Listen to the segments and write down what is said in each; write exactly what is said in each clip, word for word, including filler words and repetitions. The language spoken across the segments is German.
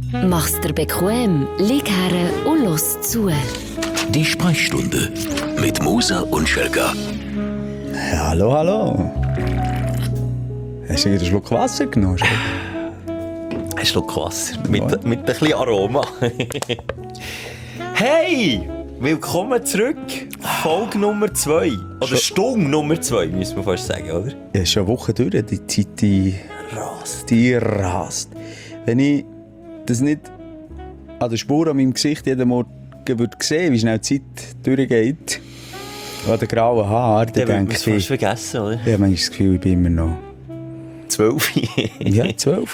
Mach's dir bequem, lieg her und los zu. Die Sprechstunde mit Musa und Schelka. Hallo, hallo. Hast du einen Schluck Wasser genommen? Ein Schluck Wasser mit, mit ein bisschen Aroma. Hey! Willkommen zurück. Folge Nummer zwei. Oder Stunde Nummer zwei, müssen wir fast sagen, oder? Ja, schon eine Woche durch. Die Zeit, die rast. Die rast. Wenn ich das nicht an der Spur an meinem Gesicht jeden Morgen würde sehen, wie schnell die Zeit durchgeht, an den grauen Haaren, dann denke ich... Du hast vergessen, oder? Ich habe manchmal das Gefühl, ich bin immer noch... Zwölf. Ja, zwölf.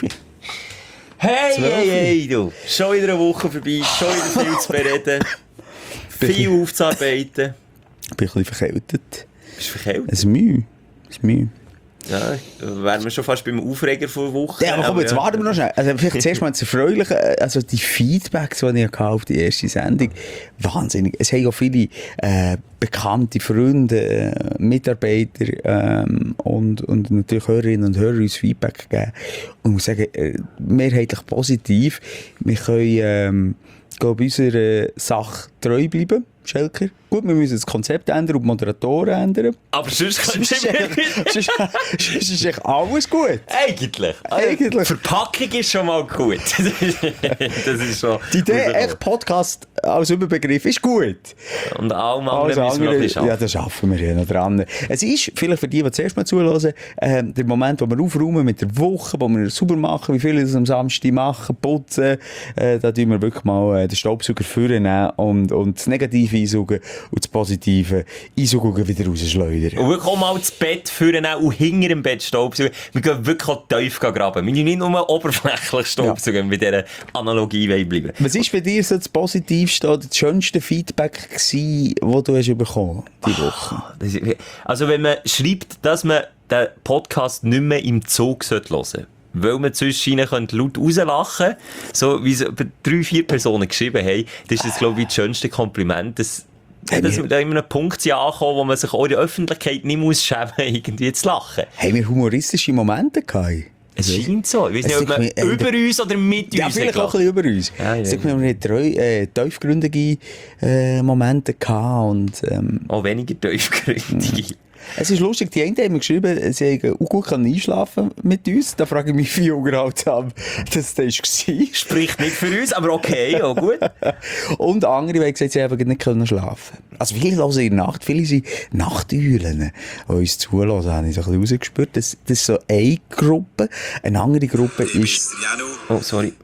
Hey, hey, hey, du. Schon wieder eine Woche vorbei, schon wieder viel zu bereden. Viel aufzuarbeiten. Ich bin ein bisschen verkältet. Bist du verkältet? Es ist Mühe. Es ist Mühe. Ja, wären wir schon fast beim Aufreger vor Woche. Ja, aber komm, jetzt ja. warten wir noch schnell. Also vielleicht zuerst mal das Erfreuliche, also die Feedbacks, die ich hatte auf die erste Sendung, wahnsinnig. Es haben ja viele äh, bekannte Freunde, äh, Mitarbeiter ähm, und, und natürlich Hörerinnen und Hörer uns Feedback gegeben. Und ich muss sagen, äh, mehrheitlich positiv. Wir können ähm, glaube, unserer Sache treu bleiben, Schelker. Gut, wir müssen das Konzept ändern und die Moderatoren ändern. Aber sonst kannst du sonst, sonst ist echt alles gut. Eigentlich. Eigentlich. Die Verpackung ist schon mal gut. Das ist schon... Die Idee, echt Podcast als Überbegriff, ist gut. Und allem anderen müssen wir noch ein bisschen ja, das schaffen wir ja noch dran. Es ist, vielleicht für die, die zuerst mal zuhören, äh, der Moment, wo wir aufräumen mit der Woche, wo wir sauber machen, wie viele das am Samstag machen, putzen, äh, da tun wir wirklich mal äh, den Staubsauger vornehmen und, und das Negative einsaugen und das Positive einsaugen und wieder rausschleudern. Und wirklich auch mal das Bett führen und hinter dem Bett Staubsaugen. Wir gehen wirklich auch tief graben. Wir müssen nicht nur oberflächlich Staubsaugen, wenn wir bei dieser Analogie bleiben. Was war für dich so das Positivste oder das schönste Feedback gewesen, das du hast bekommen diese Woche? Das ist, also wenn man schreibt, dass man den Podcast nicht mehr im Zug hören sollte, weil man zwischen ihnen laut rauslachen könnte, so wie es drei, vier Personen geschrieben haben, das ist das, glaube ich, das schönste Kompliment. Das, hey, dass wir da immer einen Punkt sind angekommen, wo man sich auch in der Öffentlichkeit nicht muss schämen, irgendwie zu lachen. Haben wir humoristische Momente gehabt? Es scheint so. Ich weiß nicht, ob man äh, über uns oder mit ja, uns. Ja, vielleicht auch ein bisschen über uns. Ja, ja. Sag, wir haben treu, äh, tiefgründige äh, Momente gehabt und... Ähm, auch weniger tiefgründige. Es ist lustig, die einen haben mir geschrieben, sie haben auch gut einschlafen mit uns. Da frage ich mich, wie unterhaltsam haben, dass das war. Spricht nicht für uns, aber okay, auch gut. Und andere haben gesagt, sie haben nicht können schlafen. Also viele hören in der Nacht, viele sind Nachteulen, die uns zuhören, habe ich so ein bisschen rausgespürt. Das, das ist so eine Gruppe. Eine andere Gruppe ist... Oh, sorry.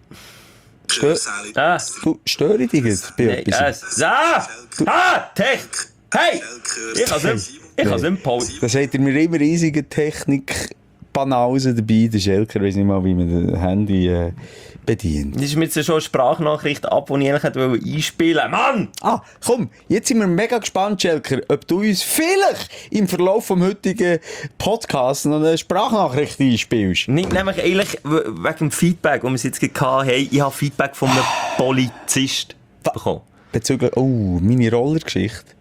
Stö ah. Du, störe ich dich jetzt bei nee, etwas? Äh, ah! Ah! Tech! Hey! Ich kann es nicht... Ich kann es nicht pausen. Da seht ihr mir immer riesige Technik-Banausen dabei. Der Schelker weiss nicht mal, wie man das Handy äh, bedient. Das ist mir jetzt schon eine Sprachnachricht ab, die ich eigentlich einspielen wollte. Mann! Ah, komm, jetzt sind wir mega gespannt, Schelker, ob du uns vielleicht im Verlauf des heutigen Podcasts noch eine Sprachnachricht einspielst. Nicht nämlich eigentlich wegen dem Feedback, das wir jetzt gerade hatten. Ich habe Feedback von einem Polizist bekommen. Bezüglich, oh, meine Rollergeschichte.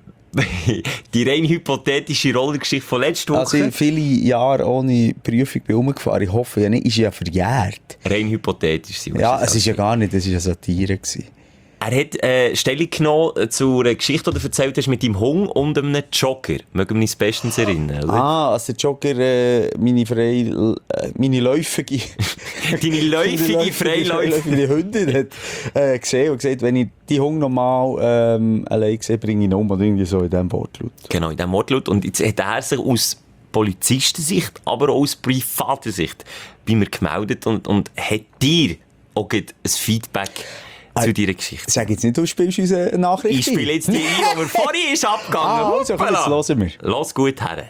Die rein hypothetische Rollergeschichte von letzter Woche. Also ich viele Jahre ohne Prüfung bin umgefahren. Ich hoffe ja nicht, ist ja verjährt. Rein hypothetisch. Ja, es ist ja gar nicht, es war ja Satire gewesen. Er hat äh, Stellung genommen zu einer Geschichte, die du erzählt hast, mit deinem Hund und einem Jogger. Mögen wir uns bestens erinnern, oder? Ah, also der Jogger, äh, meine frei, äh, meine läufige... Deine läufige, freiläufige Hündin hat äh, gesehen und gesagt, wenn ich die Hund nochmal ähm, allein sehe, bringe ich ihn um. Oder irgendwie so in diesem Wortlaut. Genau, in diesem Wortlaut. Und jetzt hat er sich aus Polizistensicht, aber auch aus privater Sicht bei mir gemeldet und, und hat dir auch ein Feedback zu deiner Geschichte. Sag jetzt nicht, du spielst unsere Nachricht. Ich spiele jetzt die ein, die wir vorhin ist abgegangen. Ah, also, jetzt hören wir. Los gut her.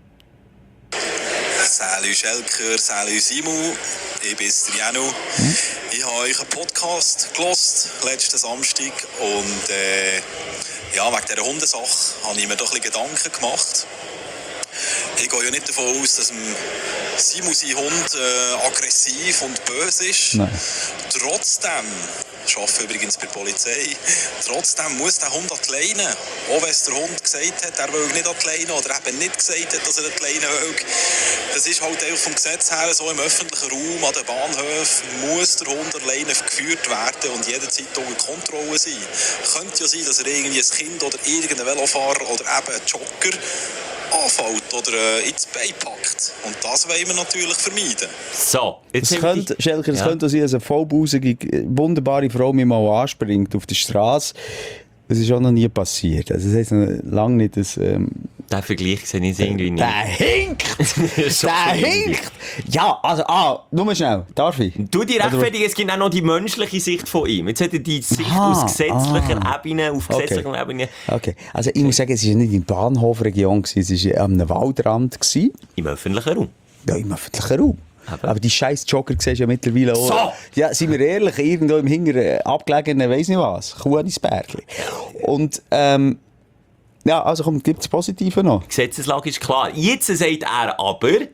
Salut Schelker, salut Simon, ich bin der Janu. Hm? Ich habe euch einen Podcast gehört, letzten Samstag, und äh, ja, wegen dieser Hundesache habe ich mir doch ein bisschen Gedanken gemacht. Ich gehe ja nicht davon aus, dass Simon sein Hund äh, aggressiv und böse ist. Nein. Trotzdem, ich arbeite übrigens bei der Polizei, trotzdem muss der Hund an die Leine. Auch wenn es der Hund gesagt hat, er will nicht an die Leine oder eben nicht gesagt hat, dass er an die Leine will. Das ist halt auch vom Gesetz her so, im öffentlichen Raum, an den Bahnhöfen, muss der Hund alleine geführt werden und jederzeit unter Kontrolle sein. Könnte ja sein, dass er irgendwie ein Kind oder irgendein Velofahrer oder eben ein Jogger anfällt oder äh, ins Bein packt. Und das wollen wir natürlich vermeiden. So, jetzt Es haben wir könnte, die- Schelker, es Ja. könnte auch sein, dass eine vollbusige, wunderbare Frau mich mal anspringt auf der Straße. Das ist auch noch nie passiert. Also das heisst noch lange nicht, dass... Ähm, Den Vergleich sehe ich irgendwie nicht. der hinkt! Schon der irgendwie. hinkt! Ja, also, ah, nur mal schnell. Darf ich? Du, die Oder- rechtfertigen, es gibt auch noch die menschliche Sicht von ihm. Jetzt hat er die Sicht Aha, aus gesetzlicher ah. Ebene, auf Okay. gesetzlicher Ebene. Okay, also ich muss sagen, es war nicht in der Bahnhofregion, es war an einem Waldrand. Gewesen. Im öffentlichen Raum. Ja, im öffentlichen Raum. Aber- Aber die scheiß Jogger siehst du ja mittlerweile auch. So! Ja, sind wir ehrlich, irgendwo im hinteren abgelegenen, weiss nicht was, Kuhanisbergli. Und, ähm, ja, also komm, gibt es Positive noch? Die Gesetzeslage ist klar. Jetzt sagt er aber, Ich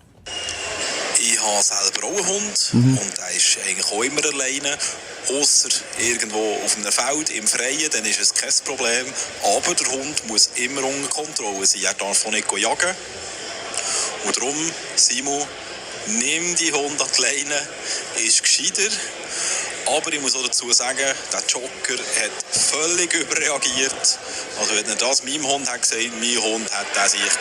habe selber auch einen Hund und der ist eigentlich auch immer alleine. Ausser irgendwo auf einem Feld im Freien, dann ist es kein Problem. Aber der Hund muss immer unter Kontrolle sein. Er darf auch nicht jagen. Und darum, Simon, nimm die Hund an die Leine, ist gescheiter. Aber ich muss auch dazu sagen, der Jogger hat völlig überreagiert. Also wenn er das meinem Hund hat gesagt, mein Hund hat den sich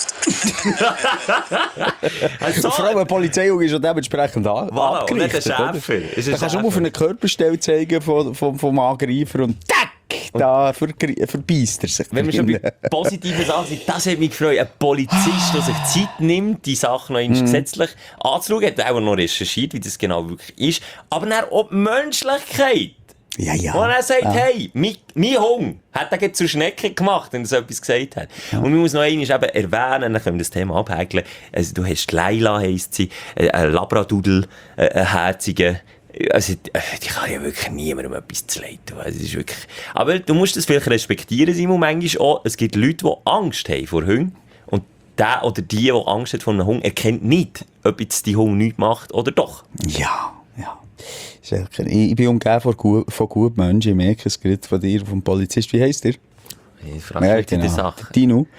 gepackt. also, Vor allem ein Polizeihund ist ja dementsprechend an, Voilà, und nicht ein abgerichtet, oder? Schäfer. Ist ein Da kannst du nur auf Schäfer. eine Körperstelle zeigen vom, vom, vom Angreifer und tack, da vergri- verbeißt er sich. wenn wir schon bei positiven Sachen sind, das hat mich gefreut. Ein Polizist, der sich Zeit nimmt, die Sachen noch einmal gesetzlich anzuschauen, hat auch noch recherchiert, wie das genau wirklich ist. Aber dann auch die Menschlichkeit. Ja, ja. Und er sagt, Ja. hey, mein, mein Hund hat er zur Schnecke gemacht, wenn er so etwas gesagt hat. Und man muss noch einmal eben erwähnen, dann können wir das Thema abhäkeln. Also, du hast Leila, heisst sie, äh, ein Labradudel, äh, ein herziger. Also, äh, die kann ja wirklich niemandem etwas zu leid tun. Also, das ist wirklich... Aber du musst das vielleicht respektieren, Simon, manchmal auch. Es gibt Leute, die Angst haben vor Hunden. Und der oder die, die Angst hat vor einem Hund, erkennt nicht, ob jetzt die Hund nichts macht oder doch. Ja, ja. Schelker, Ich, ich bin umgeben von, gut, von guten Menschen. Ich merke es gerade von dir, vom Polizist. Wie heisst der? Ich frage mich in der Sache. Dino.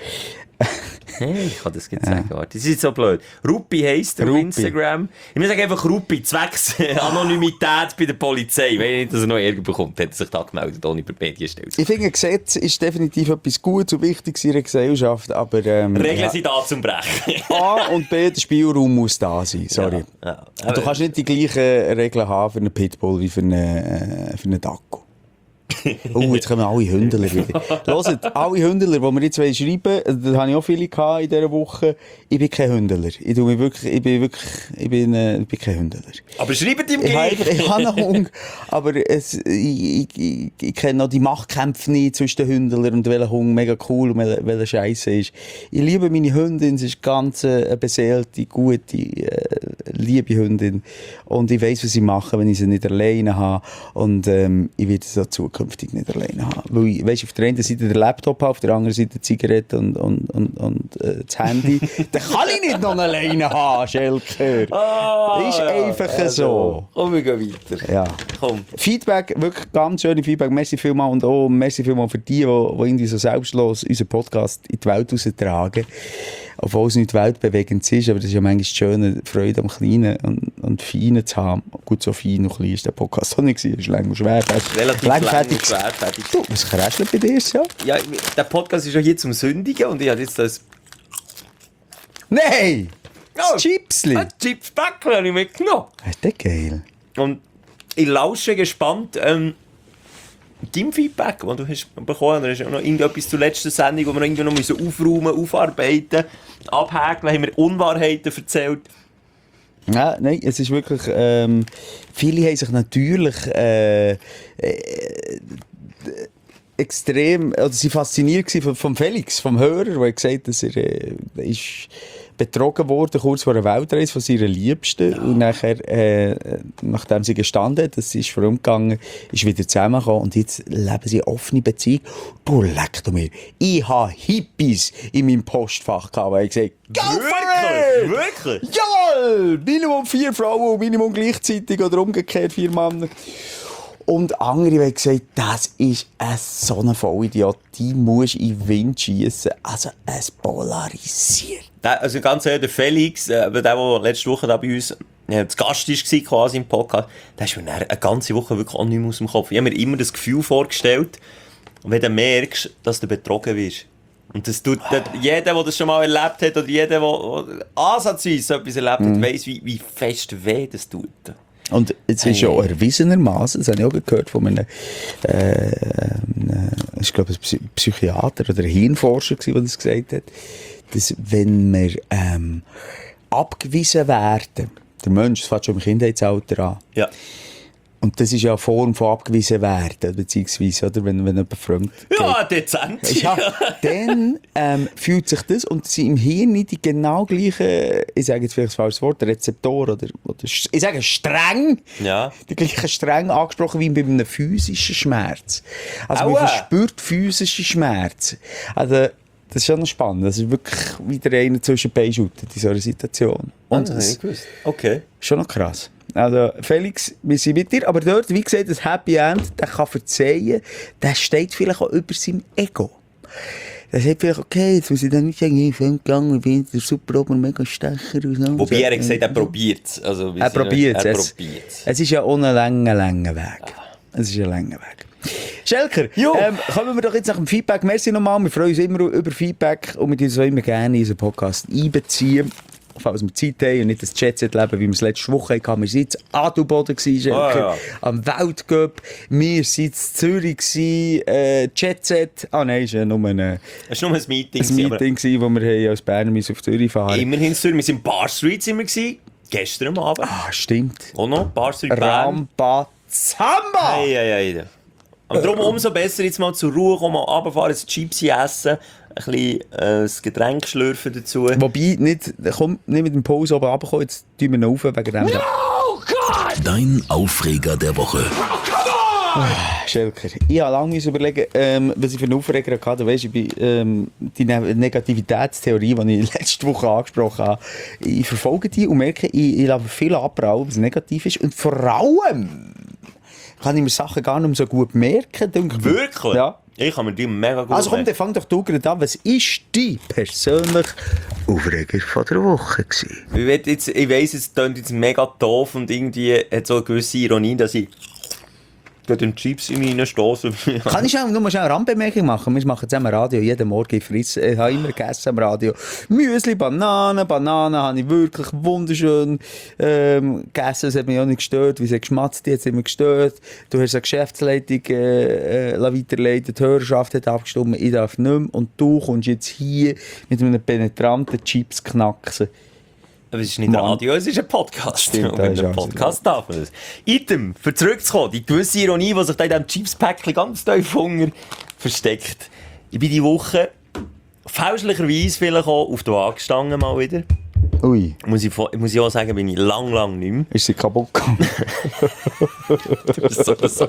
Hey, ich kann das jetzt sagen. Warte, das ist jetzt so blöd. Ruppi heisst er auf Ruppi. Instagram. Ich muss sagen einfach Ruppi, zwecks Anonymität bei der Polizei. Wenn nicht, dass er noch Ärger bekommt, hat er sich da gemeldet, ohne per Medienstelle. Ich finde, ein Gesetz ist definitiv etwas Gutes und Wichtiges in einer Gesellschaft, aber... Ähm, Regeln ja. sind da zum Brechen. A und B, der Spielraum muss da sein, sorry. Ja, ja. Und du kannst nicht die gleichen Regeln haben für einen Pitbull wie für einen, äh, für einen Dacko. Oh, jetzt kommen alle Hündler wieder. Hört, alle Hündler, die wir jetzt schreiben wollen, da habe ich auch viele gehabt in dieser Woche. Ich bin kein Hündler. Ich, tue mich wirklich, ich bin wirklich, ich bin, äh, ich bin kein Hündler. Aber schreibt ihm Ich habe, gleich. ich habe einen Hund, aber es, ich, ich, ich, ich kenne noch die Machtkämpfe nicht zwischen den Hündlern und welcher Hund mega cool und welcher, welcher Scheisse ist. Ich liebe meine Hündin, sie ist ganz äh, eine beseelte, gute, äh, liebe Hündin. Und ich weiss, was sie machen, wenn ich sie nicht alleine habe. Und ähm, ich werde sie auch zukünftig nicht alleine haben. Weil ich, weißt, auf der einen Seite der Laptop habe, auf der anderen Seite die Zigarette und, und, und, und äh, das Handy. Dann kann ich nicht noch alleine haben, Schelker. Ah, ist ja. einfach Also, so. Komm, wir gehen weiter. Ja. Komm. Feedback, wirklich ganz schöne Feedback. Merci vielmals und auch merci vielmals für die, die, die irgendwie so selbstlos unseren Podcast in die Welt raustragen. Obwohl es nicht weltbewegend ist, aber das ist ja manchmal die schöne Freude am Kleinen und, und Feinen zu haben. Gut, so fein und klein ist der Podcast auch nicht gewesen. Es ist lang und schwer. Relativ lang und schwerfällig. Du, was kräschelt bei dir so? Ja, der Podcast ist ja hier zum Sündigen und ich habe jetzt das... Nein! Oh, Das Chipsli! Ein Chipsbäckchen habe ich mitgenommen. Ist der geil? Und ich lausche gespannt ähm, dein Feedback, das du hast bekommen hast. Da ist auch noch irgendetwas zur letzten Sendung, wo wir irgendwie noch müssen aufräumen, aufarbeiten, abhäkeln, haben wir Unwahrheiten erzählt. Ja, nein, es ist wirklich, ähm, viele haben sich natürlich, äh, äh, extrem, oder sie fasziniert gewesen vom, vom Felix, vom Hörer, der gesagt hat, dass er, äh, ist betrogen worden, kurz vor der Weltreise von seiner Liebsten. Ja. Und nachher, äh, nachdem sie gestanden hat, das ist vorumgegangen, ist wieder zusammengekommen und jetzt leben sie eine offene Beziehung. Du leck du mir. Ich habe Hippies in meinem Postfach gehabt, weil ich gesagt habe, Wirklich? Wirklich? jawohl! Minimum vier Frauen, Minimum gleichzeitig oder umgekehrt vier Männer. Und andere haben gesagt, das ist ein so ein Vollidiot, die musst du in den Wind schiessen. Also, es polarisiert. Der, also ganz ehrlich, der Felix, äh, der, der letzte Woche da bei uns äh, zu Gast war, quasi im Podcast, der ist mir eine ganze Woche wirklich auch nicht mehr aus dem Kopf. Ich habe mir immer das Gefühl vorgestellt, wenn du merkst, dass du betrogen wirst. Und das tut, der, jeder, der das schon mal erlebt hat, oder jeder, der, der ansatzweise so etwas erlebt hat, mm. weiss, wie, wie fest weh das tut. Und es ist ja hey. erwiesenermaßen, das habe ich auch gehört von einem, äh, einem ich glaube, ein Psychiater oder ein Hirnforscher, der das gesagt hat, dass wenn wir ähm, abgewiesen werden, der Mensch, das fängt schon im Kindheitsalter an. Ja. Und das ist ja eine Form von abgewiesen werden, beziehungsweise, oder, wenn, wenn jemand fremd geht. Ja, dezent. Ja, dann ähm, fühlt sich das und sie im Hirn nicht die genau gleichen, ich sage jetzt vielleicht das falsche Wort, Rezeptor oder, oder ich sage streng, ja. die gleichen streng angesprochen wie bei einem physischen Schmerz. Also Aua. man verspürt physischen Schmerz. Also das ist schon noch spannend. Das ist wirklich wieder einer zwischen Beischuten in so einer Situation. Und ah, das ist okay. schon noch krass. Also, Felix, wir sind mit dir, aber dort, wie gesagt, das Happy End, der kann verzeihen, der steht vielleicht auch über seinem Ego. Der sagt vielleicht, okay, jetzt muss ich dann nicht sagen, ich bin gegangen, ich bin der super ober mega Stecher und so. Wobei er gesagt hat, er probiert es. Also, er probiert es. Es ist ja auch ein langer, langer Weg. Es ist ein langer Weg. Schelker, ähm, kommen wir doch jetzt nach dem Feedback. Merci nochmal, wir freuen uns immer über Feedback und wir uns auch immer gerne in unseren Podcast einbeziehen. Falls wir Zeit haben und nicht das Jet-Set-Leben, wie wir es letzte Woche hatten. Wir waren jetzt in Adelboden, Schelker, oh, ja. am Weltcup. Wir waren in Zürich, äh, Jet-Set. Ah nein, es war nur ein, es war nur ein Meeting, ein Meeting gewesen, wo wir als Berner auf Zürich fahren. Immerhin in Zürich, wir sind in Bar Street sind wir gewesen, gestern am Abend. Ah, stimmt. Und noch Bar Street Bern. Ramba Zamba! Hey, hey, hey. Aber darum umso besser jetzt mal zur Ruhe kommen, mal runterfahren, ein Chipsi essen, ein bisschen äh, ein Getränk schlürfen dazu. Wobei, nicht, komm, nicht mit dem Pause oben runterkommen, jetzt tun wir ihn auf wegen dem. No, God! Dein Aufreger der Woche. Oh, Schelker, ich habe lange überlegen, ähm, was ich für einen Aufreger hatte. Weißt, ich bin, ähm, die ne- Negativitätstheorie, die ich letzte Woche angesprochen habe, ich verfolge die und merke, ich, ich lasse viel abprallen, was negativ ist. Und vor allem kann ich mir Sachen gar nicht mehr so gut merken. Wirklich? Ja. Ich kann mir die mega gut Also komm, dann fang doch du gerade an. Was ist dein persönlicher Aufreger von der Woche gewesen? Ich, will jetzt, ich weiss, es klingt jetzt mega doof und irgendwie hat so eine gewisse Ironie, dass ich den Chips in mich reinstosse. Kann ich auch nur mal eine Randbemerkung machen? Wir machen zusammen Radio, jeden Morgen frissen. Ich habe immer gegessen am Radio. Müsli, Bananen, Bananen habe ich wirklich wunderschön ähm, gegessen. Es hat mich auch nicht gestört, wie sie geschmatzt hat, es immer gestört. Du hast eine Geschäftsleitung äh, äh, weiterleiten, die Hörerschaft hat abgestimmt, ich darf nicht mehr. Und du kommst jetzt hier mit einem penetranten Chips knacksen. Aber es ist nicht Mann. Radio, es ist ein Podcast. Stimmt, und wenn ist ein Podcast darf man das. Item, für zurückzukommen, die gewisse Ironie, die sich da in diesem Chips-Päckchen ganz tief Hunger versteckt. Ich bin diese Woche fälschlicherweise vielleicht auch auf die Waage gestanden, mal wieder. Ui. Muss ich, muss ich auch sagen, bin ich lang, lang nicht mehr. Ist sie kaputt gegangen? Du bist so, so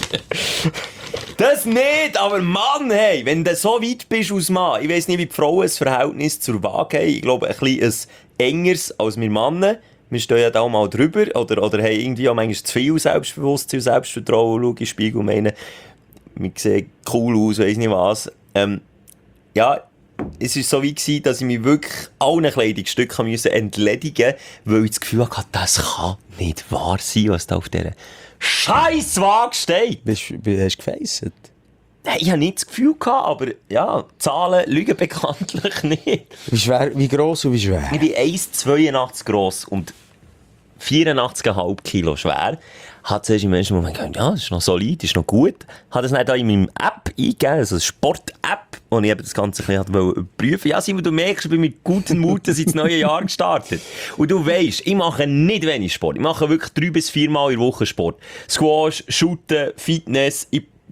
das nicht, aber Mann, hey, wenn du so weit bist als Mann, ich weiss nicht, wie die Frauen ein Verhältnis zur Waage haben, ich glaube, ein bisschen ein engeres als wir Männer. Wir stehen ja da mal drüber, oder, oder haben irgendwie auch manchmal zu viel Selbstbewusstsein und Selbstvertrauen, schauen in den Spiegel und meinen, wir sehen cool aus, weiss nicht was. Ähm, ja, es war so wie gewesen, dass ich mich wirklich allen Kleidungsstücken musste entledigen musste, weil ich das Gefühl hatte, das kann nicht wahr sein, was da auf dieser scheiß Waage steht. Bist, hast du gefeisset? Nein, ich hatte nicht das Gefühl gehabt, aber ja, Zahlen lügen bekanntlich nicht. Wie schwer, wie gross und wie schwer? Ich bin eins Komma zweiundachtzig gross und vierundachtzig Komma fünf Kilo schwer. Hat zuerst im ersten Moment gedacht, ja, das ist noch solid, das ist noch gut. Hat es dann in meinem App eingegeben, also eine Sport-App, wo ich eben das Ganze ein bisschen überprüfen wollte. Ja, Simon, du merkst, ich bin mit guten Muten seit das neue Jahr gestartet. Und du weisst, ich mache nicht wenig Sport. Ich mache wirklich drei bis vier Mal in der Woche Sport. Squash, Shooten, Fitness. Ich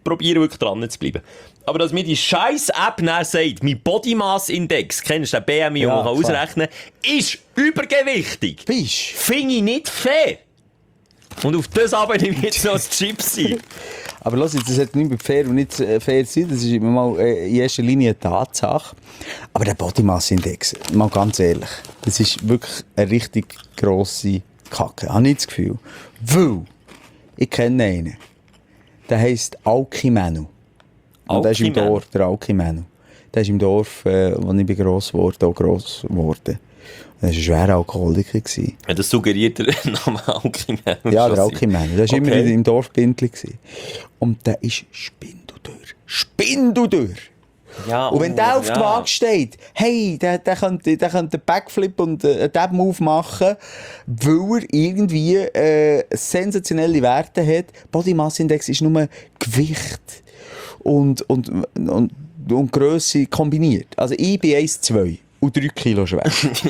probiere wirklich dran zu bleiben. Aber dass mir die scheiß App nachher sagt, mein Body Mass Index, kennst du den B M I, Ja, den man klar. ausrechnen kann, ist übergewichtig. Bist Finde ich nicht fair. Und auf das aber nehme ich jetzt noch das Chips ein. Aber lass jetzt, das hat nicht mit fair und nicht äh, fair sein, das ist immer mal äh, in erster Linie eine Tatsache. Aber der Body Mass Index, mal ganz ehrlich, das ist wirklich eine richtig grosse Kacke, habe ich das Gefühl. Weil, ich kenne einen, der heisst Alki Menu. Und der ist im Alki-Menu? Dorf, der Alki Menu. Der ist im Dorf, äh, wo ich bin gross geworden, auch gross geworden. Er war ein schwerer Alkoholiker. gewesen. Ja, das suggeriert der Name Alki-Menu. Ja, schon der Alki-Menu. Der war Okay. immer im Dorfbindli. gewesen. Und der ist spindeldür. Spindeldür! Ja, Und wenn der auf ja. die Waage steht, hey, der, der könnte, der könnte einen Backflip und äh, einen Dab-Move machen, weil er irgendwie äh, sensationelle Werte hat. Body Mass Index ist nur Gewicht und, und, und, und Grösse kombiniert. Also ich bin eins Komma zwei und drei Kilo schwer.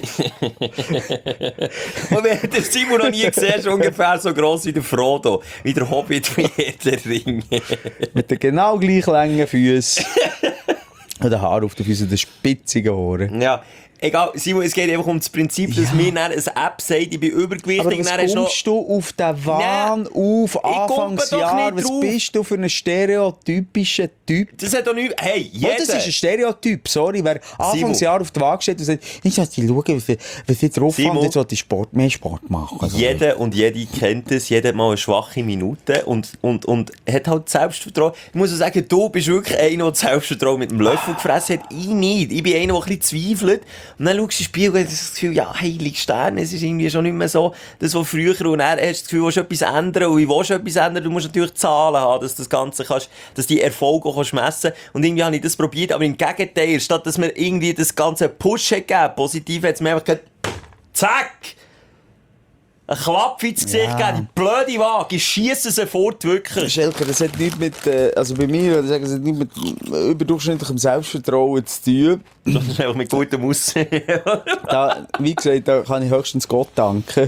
Und wenn der Simon noch nie gesehen ist, ungefähr so gross wie der Frodo, wie der Hobbit, wie der Ring. Mit den genau gleich langen Füßen. Und den Haar auf den Füßen, den spitzigen Ohren. Ja, egal, Simon, es geht einfach um das Prinzip, dass Ja. mir dann eine App sagt, ich bin übergewichtig. Aber dann was hast du noch... kommst du auf den Wahn auf komme doch Anfangsjahr? nicht Was drauf. bist du für einen stereotypischen Typ? Das hat doch nicht... Hey, Oh, jeder... das ist ein Stereotyp, sorry. Wer Anfangsjahr auf die Waage steht und sagt, ich sollte schauen, wie viel, wie viel drauf Simon, haben, jetzt sollte ich Sport, mehr Sport machen. Also, Jeder und jede kennt es, jeder hat mal eine schwache Minute und, und, und hat halt Selbstvertrauen. Ich muss auch sagen, du bist wirklich einer, der das Selbstvertrauen mit dem Löffel gefressen hat. Ich nicht. Ich bin einer, der ein bisschen zweifelt. Und dann schaust du ins Spiel und hast das Gefühl, ja, heilig Stern, es ist irgendwie schon nicht mehr so, das, was früher, und dann hast du das Gefühl, du willst etwas ändern und ich will schon etwas ändern. Du musst natürlich Zahlen haben, dass du das Ganze kannst, dass die Erfolge auch kannst messen. Und irgendwie habe ich das probiert, aber im Gegenteil, statt dass mir irgendwie das ganze Push hat gegeben, positiv hat es mir einfach gesagt, zack! Ein Klapp ins Gesicht Ja. geben, die blöde Waage, ich schiesse sie fort, wirklich. Schelker, das hat nichts mit, äh, also bei mir, würde ich sagen, das hat nichts mit überdurchschnittlichem Selbstvertrauen zu tun. Das ist einfach mit gutem Aussehen. Da, wie gesagt, da kann ich höchstens Gott danken.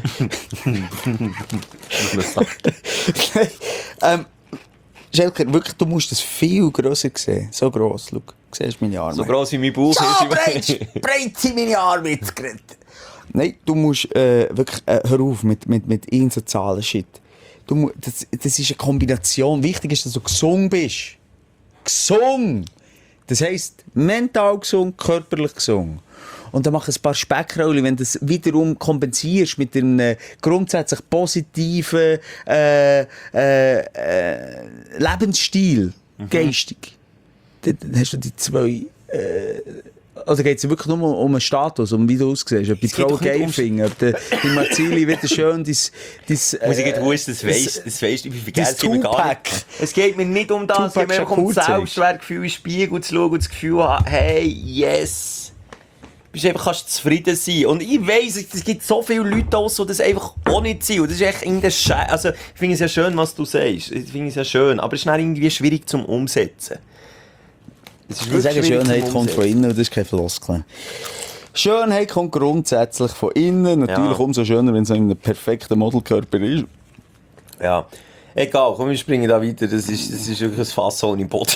ähm, Schelker, wirklich, du musst das viel grösser sehen. So gross, schau. Du siehst meine Arme. So gross wie mein Bauch So ist. breit, breit sind meine Arme jetzt gerade. Nein, du musst äh, wirklich, äh, hör auf mit, mit, mit Einzelzahlen, shit. Du, mu- das, das ist eine Kombination. Wichtig ist, dass du gesund bist. Gesund! Das heisst, mental gesund, körperlich gesund. Und dann mach ein paar Speckrollen, wenn du das wiederum kompensierst mit einem grundsätzlich positiven äh, äh, äh, Lebensstil, geistig. Dann, dann hast du die zwei... Äh, also geht es wirklich nur um, um einen Status, um wie du aussiehst, ob die Es geht Frau doch nicht geil ums- finden, ob die, die Marzili wieder schön dis, dis, äh, Muss ich gerade husten, das weisst, das weisst, ich vergesse das es immer gar Two-Pack. nicht. Es geht mir nicht um das, es Two-Pack geht mir einfach um das Schakurzeug. Selbstwertgefühl, in den Spiegel zu schauen und das Gefühl haben, hey, yes. Du bist einfach, kannst zufrieden sein. Und ich weiss, es gibt so viele Leute aus, die das einfach auch nicht sind. Und das ist echt irgendein Scheiß. Also, ich finde es ja schön, was du sagst. Ich finde es ja schön. Aber es ist dann irgendwie schwierig zum Umsetzen. Es ist Ich sage, schwierig zum Schönheit kommt von Umsetzen. innen, und das ist kein Floskel. Schönheit kommt grundsätzlich von innen. Natürlich Ja. umso schöner, wenn es ein perfekter Modelkörper ist. Ja. Egal, komm, wir springen da weiter. Das ist, das ist wirklich ein Fass ohne Boden.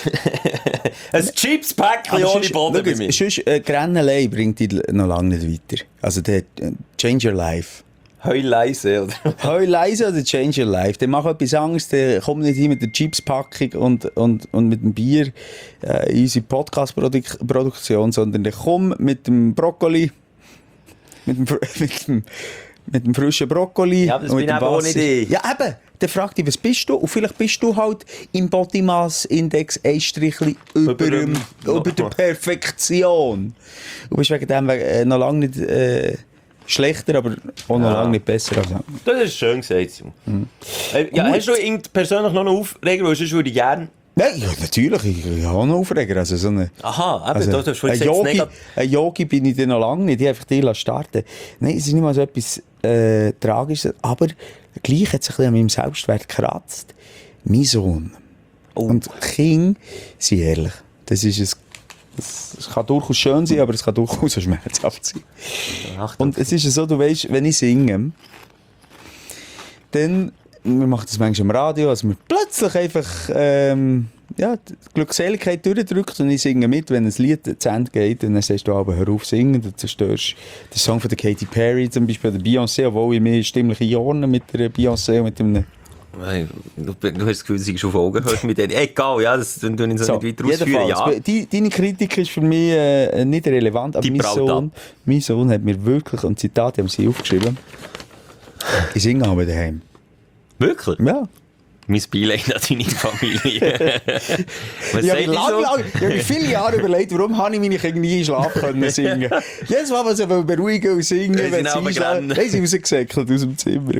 Ein Chips-Päckchen ohne sonst- Boden schau bei jetzt, mir. sonst, äh, Grennelei bringt dich noch lange nicht weiter. Also der äh, Change Your Life. Heul leise, oder? Heu leise oder Change Your Life. Dann mach etwas Angst, dann komm nicht hier mit der Chips-Packung und, und, und mit dem Bier äh, in unsere Podcast-Produktion, sondern dann komm mit dem Brokkoli, mit dem, fr- mit dem, mit dem frischen Brokkoli. Ja, aber das und mit bin dem eben auch Wasser. nicht ich. Ja, eben. Dann frag dich, was bist du? Und vielleicht bist du halt im Body Mass Index ein Strichchen über, Über dem, dem- über der Perfektion. Du bist wegen dem äh, noch lange nicht äh, schlechter, aber auch noch Ja. lange nicht besser als andere. Das ist schön gesagt, Simon. Äh, ja, Gut. hast du irgend persönlich noch einen Aufreger, weil sonst würde ich gerne... Nein, ja, natürlich, ich, ich habe auch noch Aufreger. Also so eine, Aha, eben, also, du hast vorhin ein, gesagt, Yogi, negat- ein Yogi bin ich dann noch lange nicht, ich habe einfach die starten. Nein, es ist nicht mal so etwas äh, Tragisches, aber gleich hat es ein bisschen an meinem Selbstwert gekratzt. Mein Sohn Oh. und Kinder sind ehrlich. Das ist ein, das, es kann durchaus schön sein, aber es kann durchaus auch schmerzhaft sein. Achtung. Und es ist so, du weißt, wenn ich singe, dann wir machen das manchmal im Radio, also wir plötzlich einfach ähm, ja, die Glückseligkeit durchdrückt und ich singe mit, wenn ein Lied zu Ende geht und dann sagst du aber, hör auf singen, du zerstörst den Song von der Katy Perry zum Beispiel, der Beyoncé, obwohl ich mehr stimmliche Jornen mit der Beyoncé und mit einem... Hey, du, du hast das Gefühl, sie ist auf Augen gehört mit denen. Egal, ja, das tun wir so, so nicht weiter ausführen. Ja. Die, deine Kritik ist für mich äh, nicht relevant, aber mein Sohn, mein Sohn hat mir wirklich, und Zitate haben sie aufgeschrieben, ich singe aber daheim. Wirklich? Ja. Mein Beileid an deine Familie. Was ich habe so? lang, lang, ich habe mir viele Jahre überlegt, warum habe ich meine Kinder nie in Schlaf können singen. Jedes Mal, was sie beruhigen und singen, wenn wenn sie sie einschlafen, haben sie rausgesäckelt aus dem Zimmer.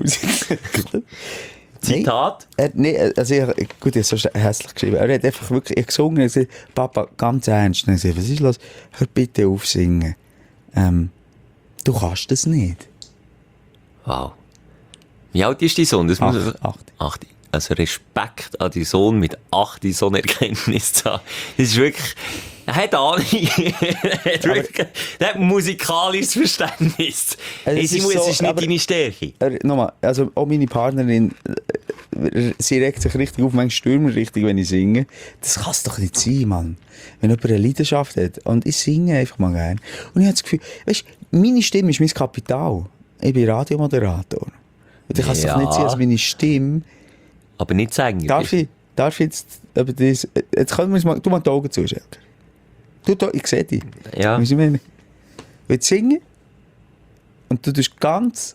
Zitat? Nee, nee, also ich, gut, ich habe so hässlich geschrieben. Er hat einfach wirklich ich gesungen und gesagt, Papa, ganz ernst. Und dann gesagt, was ist los? Hör bitte auf singen. Ähm, du kannst das nicht. Wow. Wie alt ist dein Sohn? Das Acht, muss acht. acht. Also Respekt an deinen Sohn mit acht so eine Erkenntnis zu haben. Das ist wirklich... Er hat Ahnung. er hat wirklich... Er hat musikalisches Verständnis. Also es, es ist muss, so, es ist nicht aber- deine Stärke. Er, nochmal, also auch meine Partnerin, äh, sie regt sich richtig auf, manchmal stürmt richtig, wenn ich singe. Das kann es doch nicht sein, Mann. Wenn jemand eine Leidenschaft hat. Und ich singe einfach mal gern. Und ich habe das Gefühl, weißt, meine Stimme ist mein Kapital. Ich bin Radiomoderator. Und ich kann es Ja. doch nicht sein, dass meine Stimme... Aber nicht sagen. Darf ich, darf ich jetzt, aber das, jetzt können wir uns mal, du mal die Augen zu, Schelker. Du, da, ich sehe dich. Ja. Was ich meine? Willst du singen? Und du tust ganz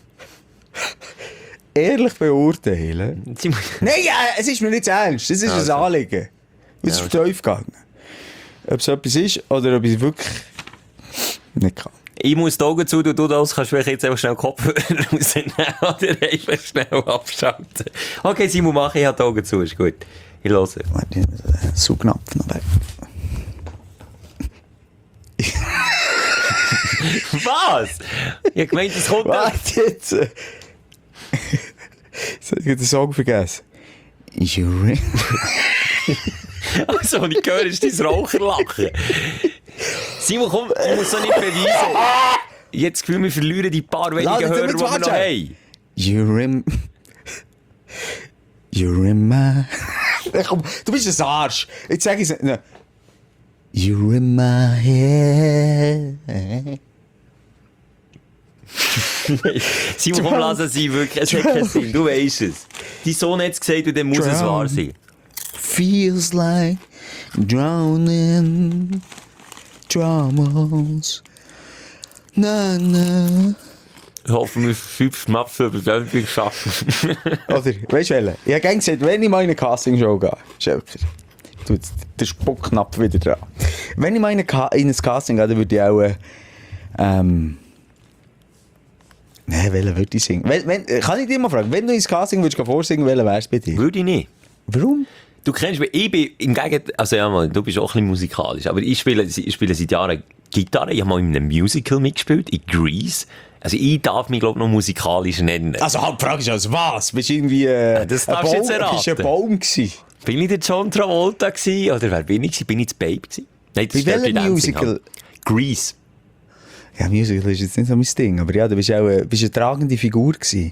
ehrlich beurteilen. Sie- Nein, ja, es ist mir nicht ernst. Das ist Also. ein Anliegen. Es ist Ja, ja, tief gegangen. Ob es etwas ist oder ob ich es wirklich nicht kann. Ich muss die Augen zu, du, du das kannst du jetzt einfach schnell den Kopfhörer rausnehmen oder einfach schnell abschalten. Okay, Simon, mach, ich habe die Augen zu, ist gut. Ich höre. Warte, ich muss den Saugnapf noch weg. Was? Ich habe gemeint, es kommt... Warte jetzt! Jetzt habe ich den Song vergessen. You ring... Also, was ich höre, ist dein Raucherlachen. Simon, komm, ich muss so nicht beweisen. Ich habe das Gefühl, wir verlieren die paar wenigen Lass, jetzt Hörer, die müssen wir wir noch warten. haben. You're in... You're in my... Komm, du bist ein Arsch. Jetzt sag ich es... No. You're in my head. Simon, komm, lass es sein, wirklich. Es hat keinen Sinn, du weisst es. Dein Sohn hat es gesagt und dann muss es Drown. wahr sein. Feels like drowning dramas. Na, na. Ich hoffe, wir fünf Mapfen überwältigt schaffen. Oder, weißt du, welche? Ich habe gerne gesagt, wenn ich mal in eine Castingshow gehe, Schelker, tut der Spuckknopf wieder dran. Wenn ich mal in, eine Ka- in ein Casting gehe, dann würde ich auch, äh, ähm, nein, welchen würde ich singen? Wenn, wenn, kann ich dich mal fragen, wenn du ins Casting würdest gehen vorsingen, welchen wärst du bei dir? Würde ich nicht. Warum? Du kennst mich, ich bin im Gegenteil, also ja mal, du bist auch ein bisschen musikalisch, aber ich spiele, ich spiele seit Jahren Gitarre, ich habe mal in einem Musical mitgespielt, in Grease. Also ich darf mich, glaube ich, noch musikalisch nennen. Also halt, die Frage ist also was? Bist du irgendwie äh, das ein darfst du jetzt Baum- erraten. bist du ein Baum gewesen? Bin ich der John Travolta gewesen, oder wer bin ich gewesen? Bin ich das Babe gewesen? Nein, das Bei ist Dirty welchem Dancing Musical? halt. Grease. Ja, Musical ist jetzt nicht so mein Ding, aber ja, du bist auch äh, bist eine tragende Figur gewesen.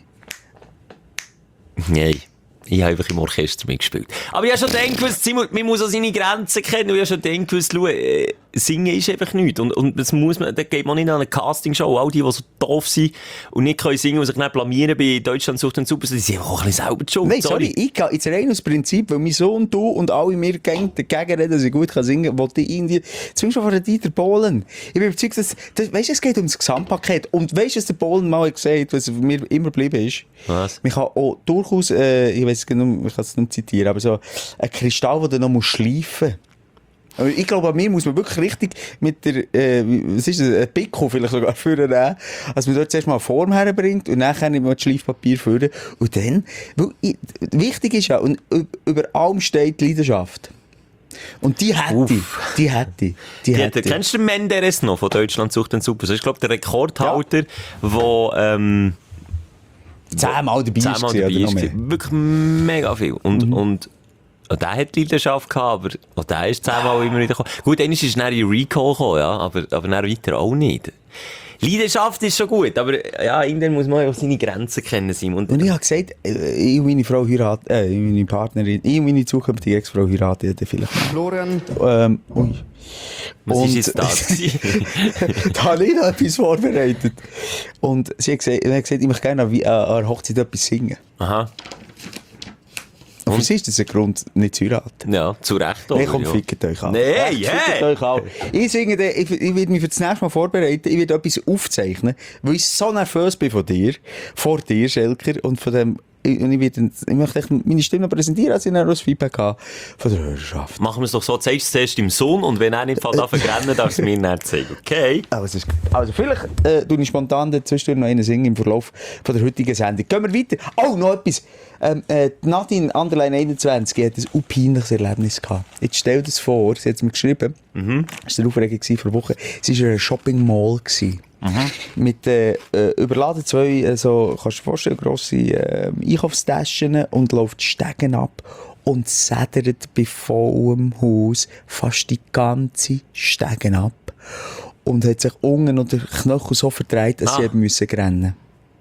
Nein. Ich habe einfach im Orchester mitgespielt. Aber ich habe schon gedacht, Simon, man muss auch seine Grenzen kennen. Und ich habe schon gedacht, schau, äh, singen ist einfach nichts. Und, und das muss man, da geht man nicht an eine Castingshow. All die, die so doof sind und nicht können singen und sich nicht blamieren bei Deutschland sucht den Super, die sind einfach auch ein bisschen selber die schuld. Nein, sorry, ich gehe jetzt rein aus Prinzip, weil mein Sohn, du und alle mir gegen dagegen reden, dass ich gut kann singen kann, wollte ich irgendwie, zumindest von der Dieter Bohlen. Ich bin überzeugt, dass, das, weißt du, es geht um das Gesamtpaket. Und weißt du, was der Bohlen mal gesagt hat, was mir immer geblieben ist? Was? Man kann auch durchaus, äh, ich weiß nicht, ich kann es nicht zitieren, aber so ein Kristall, den du noch schleifen musst. Aber ich glaube, an mir muss man wirklich richtig mit der, äh, was ist das, ein Pickel vielleicht sogar führen, dass man dort zuerst mal eine Form herbringt und dann nimmt man das Schleifpapier führen. Und dann, weil ich, wichtig ist ja, und über allem steht die Leidenschaft. Und die hätte ich, die hätte ich, die Die hätte hat, ich. kennst du den Menderes noch von Deutschland sucht den Super? Das ist, glaube ich, der Rekordhalter, wo ähm, Zehnmal dabei zehnmal gewesen, dabei oder noch ist. mehr. Wirklich mega viel. Und, Mhm. und auch der hat Leidenschaft gehabt, aber auch der ist zehnmal immer wieder gekommen. Gut, einmal ist dann in Recall gekommen, ja, aber, aber dann weiter auch nicht. Leidenschaft ist schon gut, aber ja, irgendwann muss man auch seine Grenzen kennen, Simon. Und ich habe gesagt, ich und meine Frau heiraten, äh, meine Partnerin, ich und meine zukünftige Ex-Frau heiraten ja vielleicht mal. Florian. Ähm, ui. Was Und ist jetzt das gewesen? Da habe ich noch etwas vorbereitet. Und sie hat gesagt, ich, gesagt, ich möchte gerne an, an einer Hochzeit etwas singen. Aha. Und für sie ist das ein Grund, nicht zu heiraten. Ja, zu Recht. Hey, komm, ja. fickt euch an. Nee, Echt, fickt hey. euch an. Ich singe, den- ich, ich werde mich für das nächste Mal vorbereiten, ich werde etwas aufzeichnen, weil ich so nervös bin von dir, vor dir, Schelker, und von dem, ich, und ich, werde, ich möchte echt meine Stimme präsentieren, als ich dann auch das Feedback habe von der Hörerschaft. Machen wir es doch so, zeigst du es zuerst im Sohn und wenn er nicht fällt, verrennen, darfst du mir dann zeigen. Okay? Also, es ist, also vielleicht äh, tue ich spontan dazwischen noch einen singen im Verlauf von der heutigen Sendung. Gehen wir weiter. Oh, noch etwas. Ähm, äh, Nadine Anderlein einundzwanzig hat ein peinliches Erlebnis gehabt. Jetzt stell dir das vor, sie hat es mir geschrieben. Mhm. Das war eine Aufregung vor einer Woche. Sie war in einer Shopping Mall. Gewesen. Mhm. Mit äh, äh, überladen zwei, äh, so, kannst du dir vorstellen, grosse äh, Einkaufstaschen und läuft die Stegen ab und sedert bei vollem Haus fast die ganze Stegen ab. Und hat sich unten unter den Knöchel so verdreht, dass Ah. sie eben müssen rennen.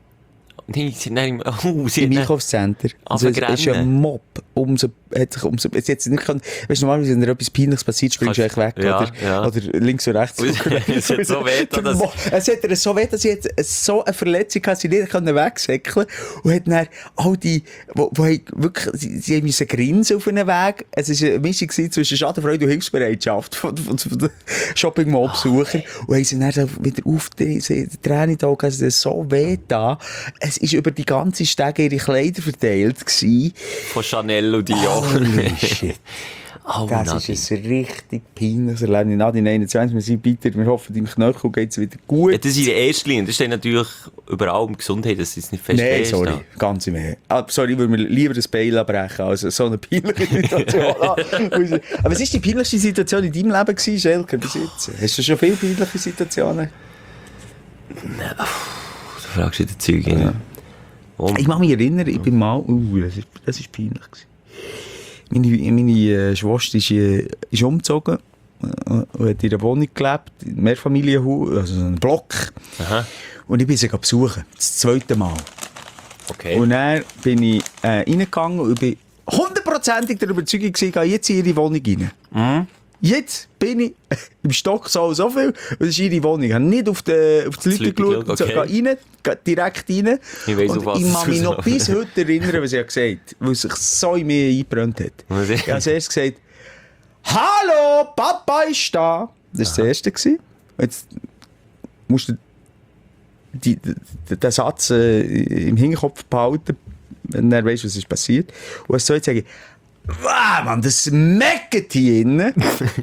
Nee, sie nein, oh, sie Im hat- Einkaufscenter. Ah, Also es ist verrennen. ein Mob. Umso, hat sich umso, jetzt jetzt nicht können, weißt du, normalerweise, wenn dir etwas Peinliches passiert, springst du Kannst- eigentlich weg, ja, oder, ja. oder links und rechts. Es hat so weh getan, Der dass- Mo- Es hat ihr so weh, dass sie jetzt so eine Verletzung hatte, sie nicht können wegsäckeln und hat dann all die, wo, wo haben wirklich, sie, sie haben müssen grinsen auf einem Weg. Es war eine Mischung zwischen Schadenfreude und Hilfsbereitschaft von, von, von den Shopping-Mall-Besuchern. Und haben sie dann so wieder auf die, die Tränen da, es hat so weh da. Es ist über die ganze Stege ihre Kleider verteilt gewesen. Von Chanel und Dior. Holy shit. Oh, Das Nadine. ist ein richtig peinliches Erlebnis. Nadine einundzwanzig, wir sind bitter, wir hoffen, deinem Knöchel geht es wieder gut. Ja, das ist in der ersten Linie. Das steht natürlich überall um Gesundheit, dass es nicht fest Nein, ist. sorry, da. ganz im Ernst. Ah, sorry, weil wir lieber das Bein abbrechen als so eine peinliche Situation. Ah, Aber was war die peinlichste Situation in deinem Leben gewesen, Schelker, bis jetzt? Hast du schon viele peinliche Situationen? Du fragst dich die Zeuge. Ja. Und Ich mag mich erinnern, ich bin mal, uh, das ist, das ist peinlich gewesen. Meine, meine äh, Schwester ist, äh, ist umgezogen äh, und hat in einer Wohnung gelebt, in einem Mehrfamilienhaus, also so einem Block. Aha. Und ich bin sie besuchen, das zweite Mal. Okay. Und dann bin ich äh, reingegangen und ich war hundertprozentig der Überzeugung, ich gehe jetzt in ihre Wohnung rein. Mhm. Jetzt bin ich im Stock so, so viel, und das ist ihre Wohnung. Ich habe nicht auf die, auf die Leute Leute geschaut, geschaut, so, okay. gehe rein, gehe direkt rein. Ich weiss, auf und was ich es kann mich noch rausläuft. bis heute erinnern, was sie gesagt hat, weil es sich so in mir eingebrannt hat. Was Ich habe zuerst gesagt, «Hallo, Papa ist da!» Das war das Erste gewesen. Jetzt musst du die, die, den Satz äh, im Hinterkopf behalten, wenn du weißt, was ist passiert. Und als zweites sage ich, «Wow, Mann, das meckert hier innen!»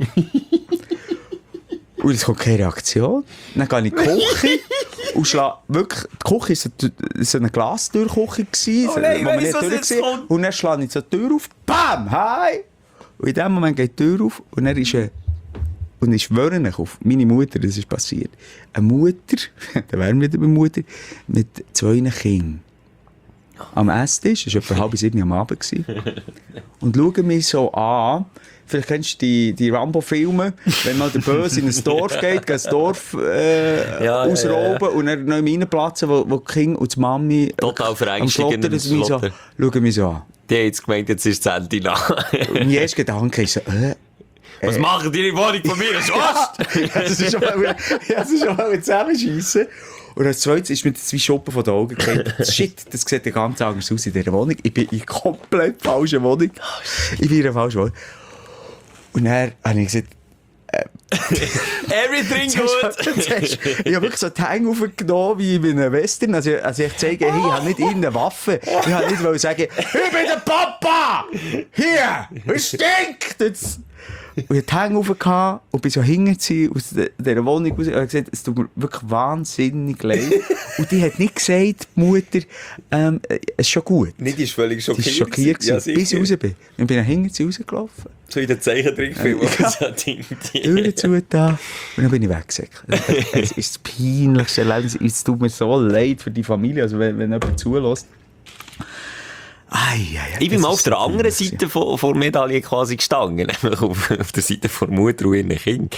Und es kommt keine Reaktion. Dann gehe ich in die Küche und schlage wirklich, die Küche war so, so eine Glastürküche, gewesen, Oh nein, wo man weiss, nicht was durch jetzt gesehen. kommt. Und dann schlage ich so die Tür auf, bam, hi! Und in dem Moment geht die Tür auf und dann ist eine, und ich schwöre mich auf meine Mutter, das ist passiert. Eine Mutter, da wären wir wieder bei Mutter, mit zwei Kindern. Am Esstisch, es war etwa halb sieben am Abend. gewesen. Und schauen mich so an. Vielleicht kennst du die, die Rambo-Filme, wenn mal der Böse in ein Dorf geht, geht das Dorf äh, Ja, ja, ausrauben ja. und dann noch reinplatzen, wo, wo die Kinder und die Mami Total am verängstigend Schlotter, dass mich so, Schlotter. schauen mich so an. Die haben jetzt gemeint, jetzt ist das Ende nach. Und mein erster Gedanke ist so, äh, Was machen die in der Wohnung von mir? Was? das ist schon mal, ja, das ist schon mal zusammenschiessen. Und als zweites ist mir zwei Schuppen von den Augen gefallen. Shit, das sieht ja ganz anders aus in dieser Wohnung. Ich bin in komplett falscher Wohnung. Ich bin in einer falschen Wohnung. Und dann habe ich gesagt, Everything good! ich habe wirklich so die Hänge aufgenommen wie in einem Western. Also, also ich zeige, hey, ich habe nicht irgendeine Waffe. Ich habe nicht wollen sagen, ich bin der Papa! Hier! Es stinkt! Jetzt. Und ich hatte die Hänge aufgehauen und bin so hingezogen aus dieser Wohnung raus. Und habe gesagt, es tut mir wirklich wahnsinnig leid. Und die hat nicht gesagt, die Mutter, ähm, es ist schon gut. Nicht, die ist völlig Sie schockiert. war schockiert, Ja, gewesen, bis ich raus bin. Dann bin ich hingezogen rausgelaufen. So in den Zeichentrickfilmen. Ja. So Ding, die- Türen zu da und dann bin ich weggesäckelt. Es ist das peinlichste Erlebnis. Es tut mir so leid für die Familie, also wenn, wenn jemand zulässt. Ai, ai, ai, Ich bin das mal ist auf der so anderen cool Seite von, von der Medaille quasi gestanden, nämlich auf, auf der Seite von Mutter und ihren Kindern.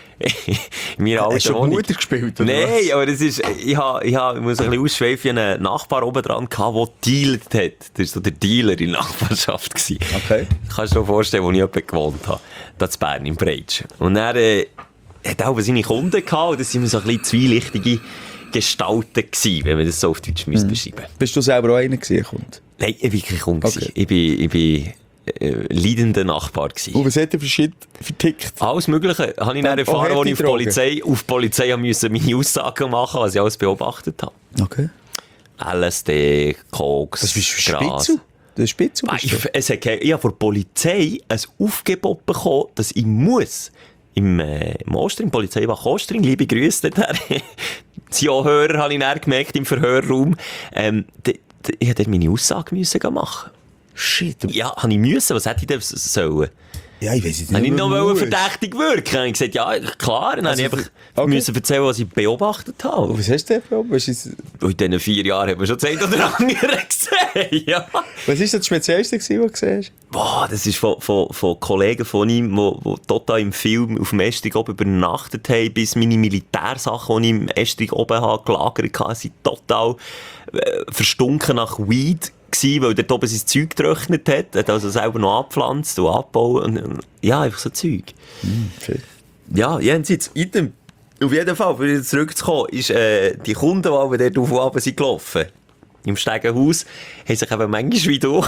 Mir Hast du schon Mutter gespielt, oder Nein, was? aber das ist, ich, ha, ich, ha, ich muss ein bisschen ausschweifen, einen Nachbar oben dran gehabt, der dealt hat. Das war so der Dealer in der Nachbarschaft gewesen. Okay. Kannst du dir vorstellen, wo ich jemanden gewohnt habe. Da in Bern, im Breitsch. Und er äh, hat auch seine Kunden gehabt, und das waren so ein bisschen zweielichtige Gestalten gewesen, wenn man das so auf Deutsch mhm. beschreiben müsste. Bist du selber auch einer gewesen, Kunde? Nein, ich war kein Kunde. Okay. Ich bin, ich bin äh, leidender Nachbar gewesen. Und was hat er für Shit vertickt? Alles Mögliche habe ich dann Oh, erfahren, als ich auf Drogen. Polizei, auf Polizei haben musste meine Aussagen machen, was ich alles beobachtet habe. Okay. L S D, Koks, Das bist du Gras. Spitzel? Das ist Spitzel Ah, bist Ich, du? es hat, keine- ich habe von der Polizei ein Aufgebot bekommen, dass ich muss. Im, äh, im Ostring, Polizeiwache Ostring, liebe Grüße dorthin. Die Hörer habe ich dann gemerkt im Verhörraum. Ähm, d- d- ich hätte meine Aussage müssen machen. Shit. Ja, habe ich müssen. Was hätte ich denn sollen? Ja, ich weiss nicht. Habe ich noch mehr, wollen was. verdächtig wirken? Habe ich gesagt, ja, klar. Dann Also, habe ich einfach okay. müssen erzählen, was ich beobachtet habe. Und was hast du denn, Bro? Was ist, Und in diesen vier Jahren haben wir schon das eine oder andere gesehen. Ja. was ist das Speziellste gewesen, was du gesehen hast? Boah, das ist von, von, von Kollegen von ihm, die, die total im Film auf dem Estrig oben übernachtet haben, bis meine Militärsachen, die ich im Estrig oben habe, gelagert habe, sind total äh, verstunken nach Weed gewesen, weil dort oben sein Zeug getrocknet hat. Er hat also selber noch abgepflanzt und abgebaut. Und, und, ja, einfach so Zeug. Okay. Ja, jenseits, item. Auf jeden Fall, um wieder zurückzukommen, ist äh, die Kunden, die dort auf und ab sind gelaufen, im Stegenhaus, haben sich eben manchmal wie du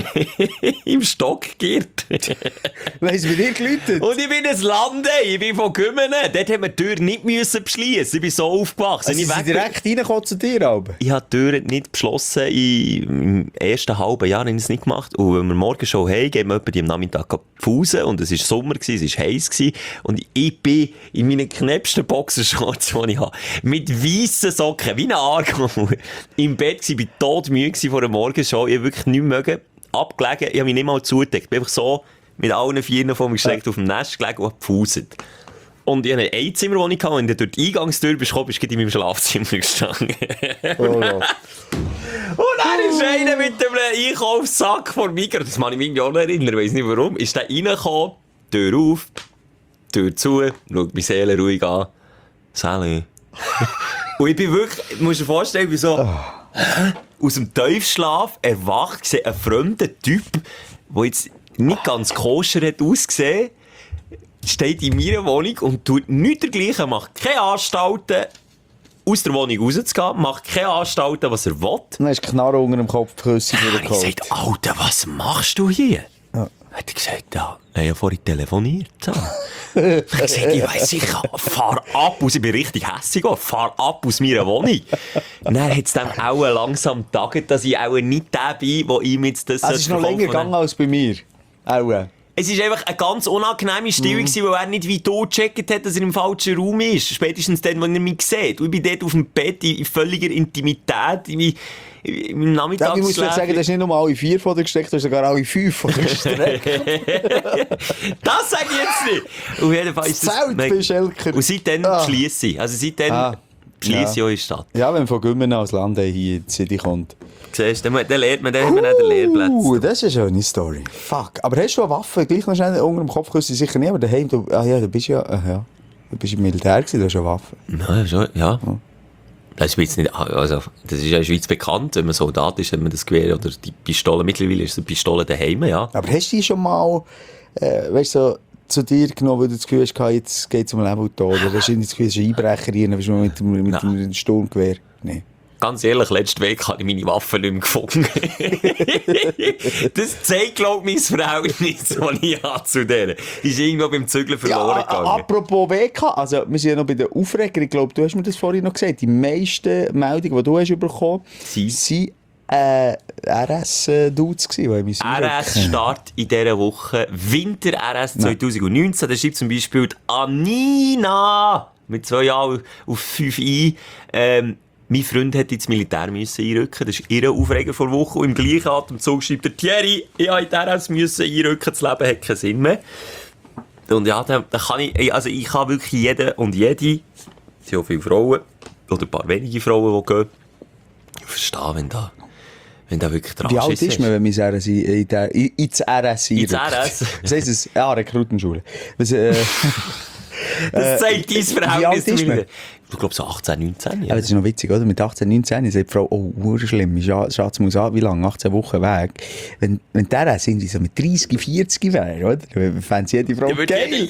im Stock geirrt. Weiss bei dir geläutet? Und ich bin ein Land, ey. Ich bin von Gümmenen. Dort haben wir die Tür nicht müssen beschliessen. Ich bin so aufgewachsen. Also ich sie sind weg- direkt reingekommen zu dir, aber? ich habe die Tür nicht beschlossen. Ich, Im ersten halben Jahr habe ich es nicht gemacht. Und wenn wir morgen schon heim gehen, wir etwa am Nachmittag pfusen. Und es war Sommer, gewesen, es war heiß. Gewesen. Und ich bin in meinen knäppsten Boxershorts, die ich habe, mit weissen Socken, wie ein Argo, im Bett gewesen. Ich war todmüde vor der Morgenshow. Ich habe wirklich nichts mögen. Abgelegen. Ich habe mich nicht mal zugedeckt. Ich bin einfach so mit allen Vieren vor mir gestreckt auf dem Nest gelegen und gepfuset. Und ich hatte eine Einzimmerwohnung gehabt, und wenn du durch die Eingangstür bist, bist du in meinem Schlafzimmer gestanden. Oh, ja. Und dann ist einer mit einem Einkaufssack vor Migros, das kann ich mich auch noch erinnern, ich weiss nicht warum, ist der reingekommen, Tür auf, Tür zu, schaut meine Seele ruhig an, Salut. Und ich bin wirklich, du musst dir vorstellen, ich bin so hä? Aus dem Tiefschlaf erwacht, sehe einen fremden Typ, der jetzt nicht ganz koscher hat ausgesehen, steht in meiner Wohnung und tut nichts dergleichen, macht keine Anstalten, aus der Wohnung rauszugehen, macht keine Anstalten, was er will. Dann hast du Knarre unter dem Kopf geküsst Dann oder habe ich geholt. gesagt, Alter, was machst du hier? Ja. Hat er gesagt, ja, er hat ja vorhin telefoniert. So. Ich habe gesagt, ich weiss sicher, fahr ab aus, ich bin richtig hässig, fahr ab aus meiner Wohnung. Und dann hat es dann auch langsam getagt, dass ich auch nicht der bin, der ihm jetzt das Also es ist noch länger gegangen als bei mir. Auch. Es war einfach eine ganz unangenehme Stille, mm. weil er nicht wie du gecheckt hat, dass er im falschen Raum ist. Spätestens dann, wenn er mich sieht. Und ich bin dort auf dem Bett in völliger Intimität, in, in meinem Nachmittagsschläfchen. Ich muss vielleicht sagen, du hast nicht nur alle vier von dir gesteckt, du hast sogar alle fünf von dir gestreckt. Das sage ich jetzt nicht. Auf jeden Fall ist das... Zelt bist, Elker. Und seitdem Ah. beschliesse ich. Also seitdem Ah. beschliesse ich Ja. auch in die Stadt. Ja, wenn von Gümmenen als Land hier in die City kommt. Siehst du, dann, dann lernt man, dann hat man auch den Lehrplatz. Uh, das ist eine schöne Story. Fuck. Aber hast du eine Waffe? Gleich noch schnell unter dem Kopf küssen sicher nicht, aber daheim, du, ah ja, du bist ja, ah, ja. Du bist im Militär gewesen, du hast eine Waffe. Ja, schon, ja. Das ist jetzt nicht, also, das ist ja in der Schweiz bekannt, wenn man Soldat ist, hat man das Gewehr oder die Pistole, mittlerweile ist es eine Pistole daheim, ja. Aber hast du die schon mal, äh, weißt du, so, zu dir genommen, weil du das Gefühl hast, jetzt geht es um Leben und Tod? Oder hast du das Gefühl, es ist ein Einbrecher hier, dann bist du mal mit, dem- mit dem Sturmgewehr? Nein. Ganz ehrlich, letzte Woche habe ich meine Waffe nicht mehr gefunden. Das zeigt, glaube ich, mein Verhältnis, das ich habe zu denen. Die ist irgendwo beim Zügeln verloren Ja, gegangen. apropos W K, also wir sind ja noch bei den Aufregern, ich glaube, du hast mir das vorhin noch gesagt, die meisten Meldungen, die du hast bekommen, Sie? sind äh, R S-Dudes gewesen, die R S-Start in dieser Woche. Winter-R S zwanzig neunzehn. Da schreibt zum Beispiel die Anina mit zwei Jahren auf fünf ein. Ähm, mein Freund hätte ins Militär müssen einrücken. Das ist ihr Aufreger vor Woche. Und im gleichen Atemzug schreibt der Thierry, ich habe in die R S müssen einrücken. Das Leben hat keinen Sinn mehr. Und ja, da, da kann ich, also ich kann wirklich jeden und jede, es sind auch viele Frauen, oder ein paar wenige Frauen, die gehen, ich verstehe, wenn da Wenn da wirklich dran Wie alt ist man, wenn man ins R S, in der, in, ins R S Ins R S? Was heisst das? Ja, Rekrutenschule. Was, äh, Das zeigt dein Verhältnis wie alt ist man? Ich glaube so achtzehn, neunzehn. Ja. Aber das ist noch witzig, oder? Mit achtzehn, neunzehn sagt die Frau, oh, ur schlimm, Schatz muss an, wie lange? achtzehn Wochen weg. Wenn, wenn der das irgendwie so mit dreißig, vierzig wäre, oder? Dann fände jede Frau Die würde geil.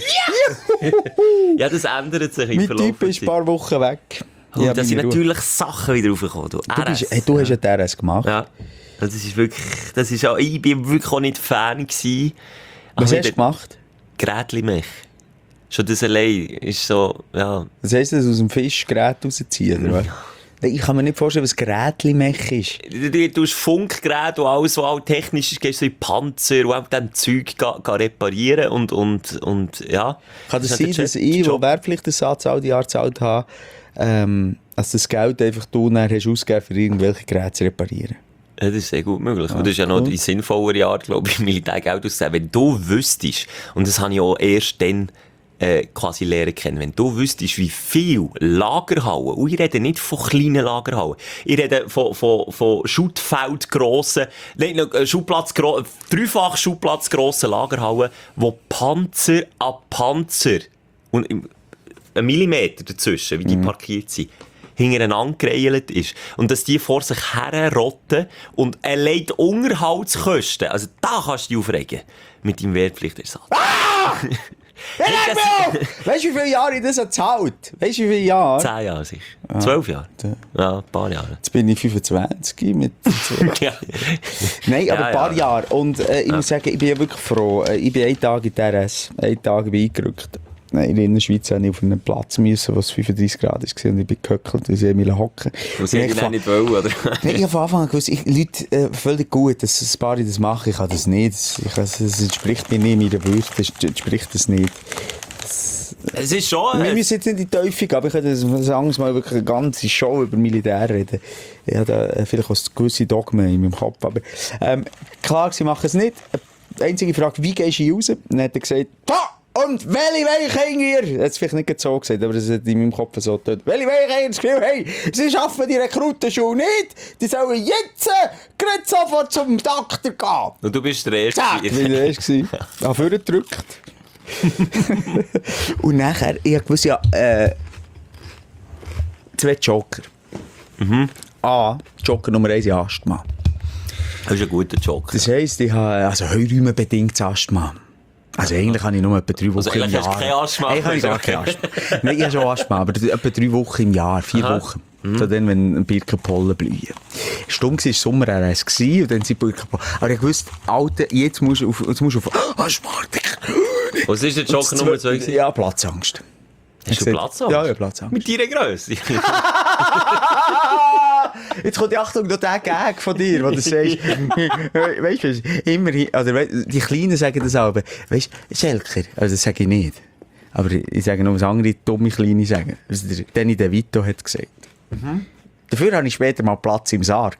Ja, das ändert sich im Mein Verlauf Typ der ist ein Zeit. paar Wochen weg. Oh, Ja, da sind meine Ruhe. natürlich Sachen wieder raufgekommen. Du, Du, R S. bist, hey, du hast ja den R S gemacht. Ja. Das ist wirklich, das ist auch, ich bin wirklich auch nicht Fan gewesen. Was Aber hast du gemacht? Grätli-Mech. Schon das allein ist so, ja. Was heisst das, aus dem Fischgerät rausziehen, oder was? Ich kann mir nicht vorstellen, was Gerätli-Mech ist. Du, du, du hast Funkgeräte und alles, was auch technisch ist, gehst du in Panzer und auch dann Zeug ga, ga reparieren und, und, und, ja. Kann das hat sein, der dass Job- ich, Job. der Wehrpflichtersatz all die Jahre gezahlt habe, ähm, dass das Geld einfach du dann hast ausgegeben, für irgendwelche Geräte zu reparieren? Ja, das ist sehr gut möglich. Und das ist ja noch cool. die sinnvollere Art, glaube ich, Militärgeld auszugeben. Wenn du wüsstest, und das habe ich auch erst dann äh, quasi lernen kennen, wenn du wüsstest, wie viel Lagerhallen, und ich rede nicht von kleinen Lagerhallen, ich rede von, von, von Schuttfeldgrossen, nein, äh, Schubplatz, dreifach Schubplatzgrossen Lagerhallen, wo Panzer an Panzer und im- ein Millimeter dazwischen, wie die parkiert sind, hintereinander gereilt ist. Und dass die vor sich herrotten und allein die Unterhaltskosten, also da kannst du dich aufregen mit deinem Wehrpflichtersatz. Hey, das- weißt du, wie viele Jahre ich das gezahlt? Weißt du, wie viele Jahre? Zehn Jahre sicher. Zwölf Jahre. Ja, ein paar Jahre. Jetzt bin ich fünfundzwanzig mit Ja. Nein, aber Ja, ein paar ja. Jahre. Und äh, ich muss sagen, ich bin ja wirklich froh. Äh, Ich bin einen Tag in der R S, einen Tag bin ich eingerückt. Nein, in der Schweiz musste ich auf einen Platz, müssen, wo es fünfunddreißig Grad war und ich bin gehöckelt, weil sie mich hocken. Muss ich Ich auch nicht wollen, oder? Nein, ich habe von Anfang an gewusst, ich, Leute, äh, völlig gut, dass ein paar das machen, ich kann das nicht. Ich, das, das entspricht mir nicht meiner Würde, das entspricht das nicht. Es ist schon... Wir Äh, müssen jetzt nicht in die Teufel gehen, aber ich könnte das anderes Mal wirklich eine ganze Show über Militär reden. Ich habe da äh, vielleicht auch gewisse Dogmen in meinem Kopf, aber ähm, klar, sie machen es nicht. Die einzige Frage, wie gehst du raus? Dann hat er gesagt, da! Und welche Weiche ihr? Er hat es vielleicht nicht so gesagt, aber das hat in meinem Kopf so getötet. Welche Weiche ihr das Gefühl, hey, sie schaffen die Rekrutenschule nicht, die sollen jetzt äh, gerade sofort zum Doktor gehen. und du bist der Erste. Zack, wie der Erste war. Ich habe vorgedrückt. Und nachher, ich wusste ja, äh, zwei Joker. Mhm. A, Joker Nummer eins ist Asthma. Das ist ein guter Joker. Das heisst, ich habe also heuraumenbedingtes Asthma. Also eigentlich habe ich nur etwa drei Wochen Also im eigentlich hast Jahr. du kein Asthma. Eigentlich habe ich gar kein Asthma. Nein, ich habe schon Asthma, aber etwa drei Wochen im Jahr, vier Aha. Wochen. So dann, wenn Birkenpollen blühen. Stumm war Sommer-R S und dann sind Birkenpollen. Aber ich wusste, Alter, jetzt musst du auf, jetzt musst du auf Asthma. Was ist der Joker Nummer zwei gewesen? Ja, Platzangst. Hast du gesagt- Platzangst? Ja, ja, Platzangst. Mit deiner Grösse? Jetzt kommt die Achtung, noch der Gag von dir, wo du sagst, weißt du, immer, oder we- die Kleinen sagen das auch, weißt du, Schelker, also das sage ich nicht. Aber ich, ich sage nur, was andere dumme Kleine sagen. Also der Danny DeVito hat gesagt. Mhm. Dafür habe ich später mal Platz im Sarg.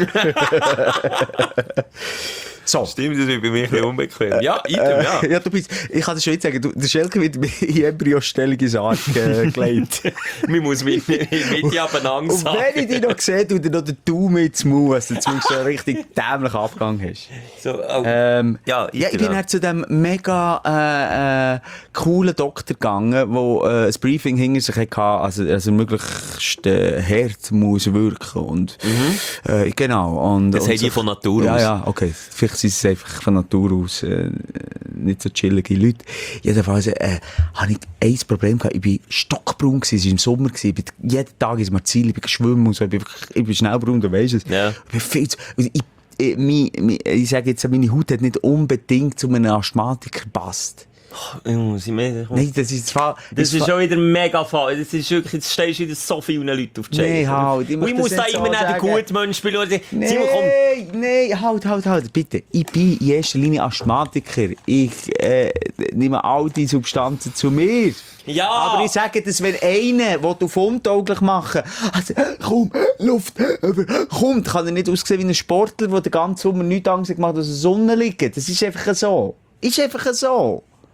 So. Stimmt, das wird bei mir ein bisschen unbequem. Ja, item, ja. Ja, du bist, ich kann das schon jetzt sagen, du, der Schelke wird in Embryostellung ins Sarg äh, gelegt. Man muss mit, mit, mit dir abeinander Und sagen. wenn ich dich noch sehe, du dir noch den Daumen ins Maul, dass du zumindest so einen richtig dämlichen Abgang hast. So, oh. Ähm, Ja, ja, ich genau. bin halt zu dem mega äh, äh, coolen Doktor gegangen, der äh, ein Briefing hinter sich hatte, also, also möglichst äh, hart muss wirken. Und, äh, genau. Und, Das und haben die von Natur ja, aus. Ja, okay. Vielleicht sind es einfach von Natur aus äh, nicht so chillige Leute. Jedenfalls äh, hatte ich ein Problem gehabt. Ich war stockbraun, gewesen, es war im Sommer, gewesen. Ich bin jeden Tag ins Marzil, ich bin schwimmen und so. Ich bin, wirklich, ich bin schnell braun, du weisst es. Ja. Ich bin viel zu... Ich, ich, mein, mein, ich sage jetzt, meine Haut hat nicht unbedingt zu einem Asthmatiker gepasst. Jungs, ich meine, komm. Nein, das ist zwar... Das ist schon wieder mega fall. Das ist wirklich, jetzt stehst du wieder so vielen Leuten auf die Scheibe. Nee, halt, ich Und möchte ich muss das da nicht immer so nicht den sagen. guten Menschen spielen. Oder- Nein, Simon, komm. nein, halt, halt, halt, bitte. Ich bin in erster Linie Asthmatiker. Ich äh, nehme all die Substanzen zu mir. Ja. Aber ich sage, dass wenn einer, der auf untauglich machen, also, komm, Luft, über, kommt, kann er nicht aussehen wie ein Sportler, der den ganzen Sommer nichts Angst gemacht hat, aus der Sonne liegt. Das ist einfach so. Ist einfach so.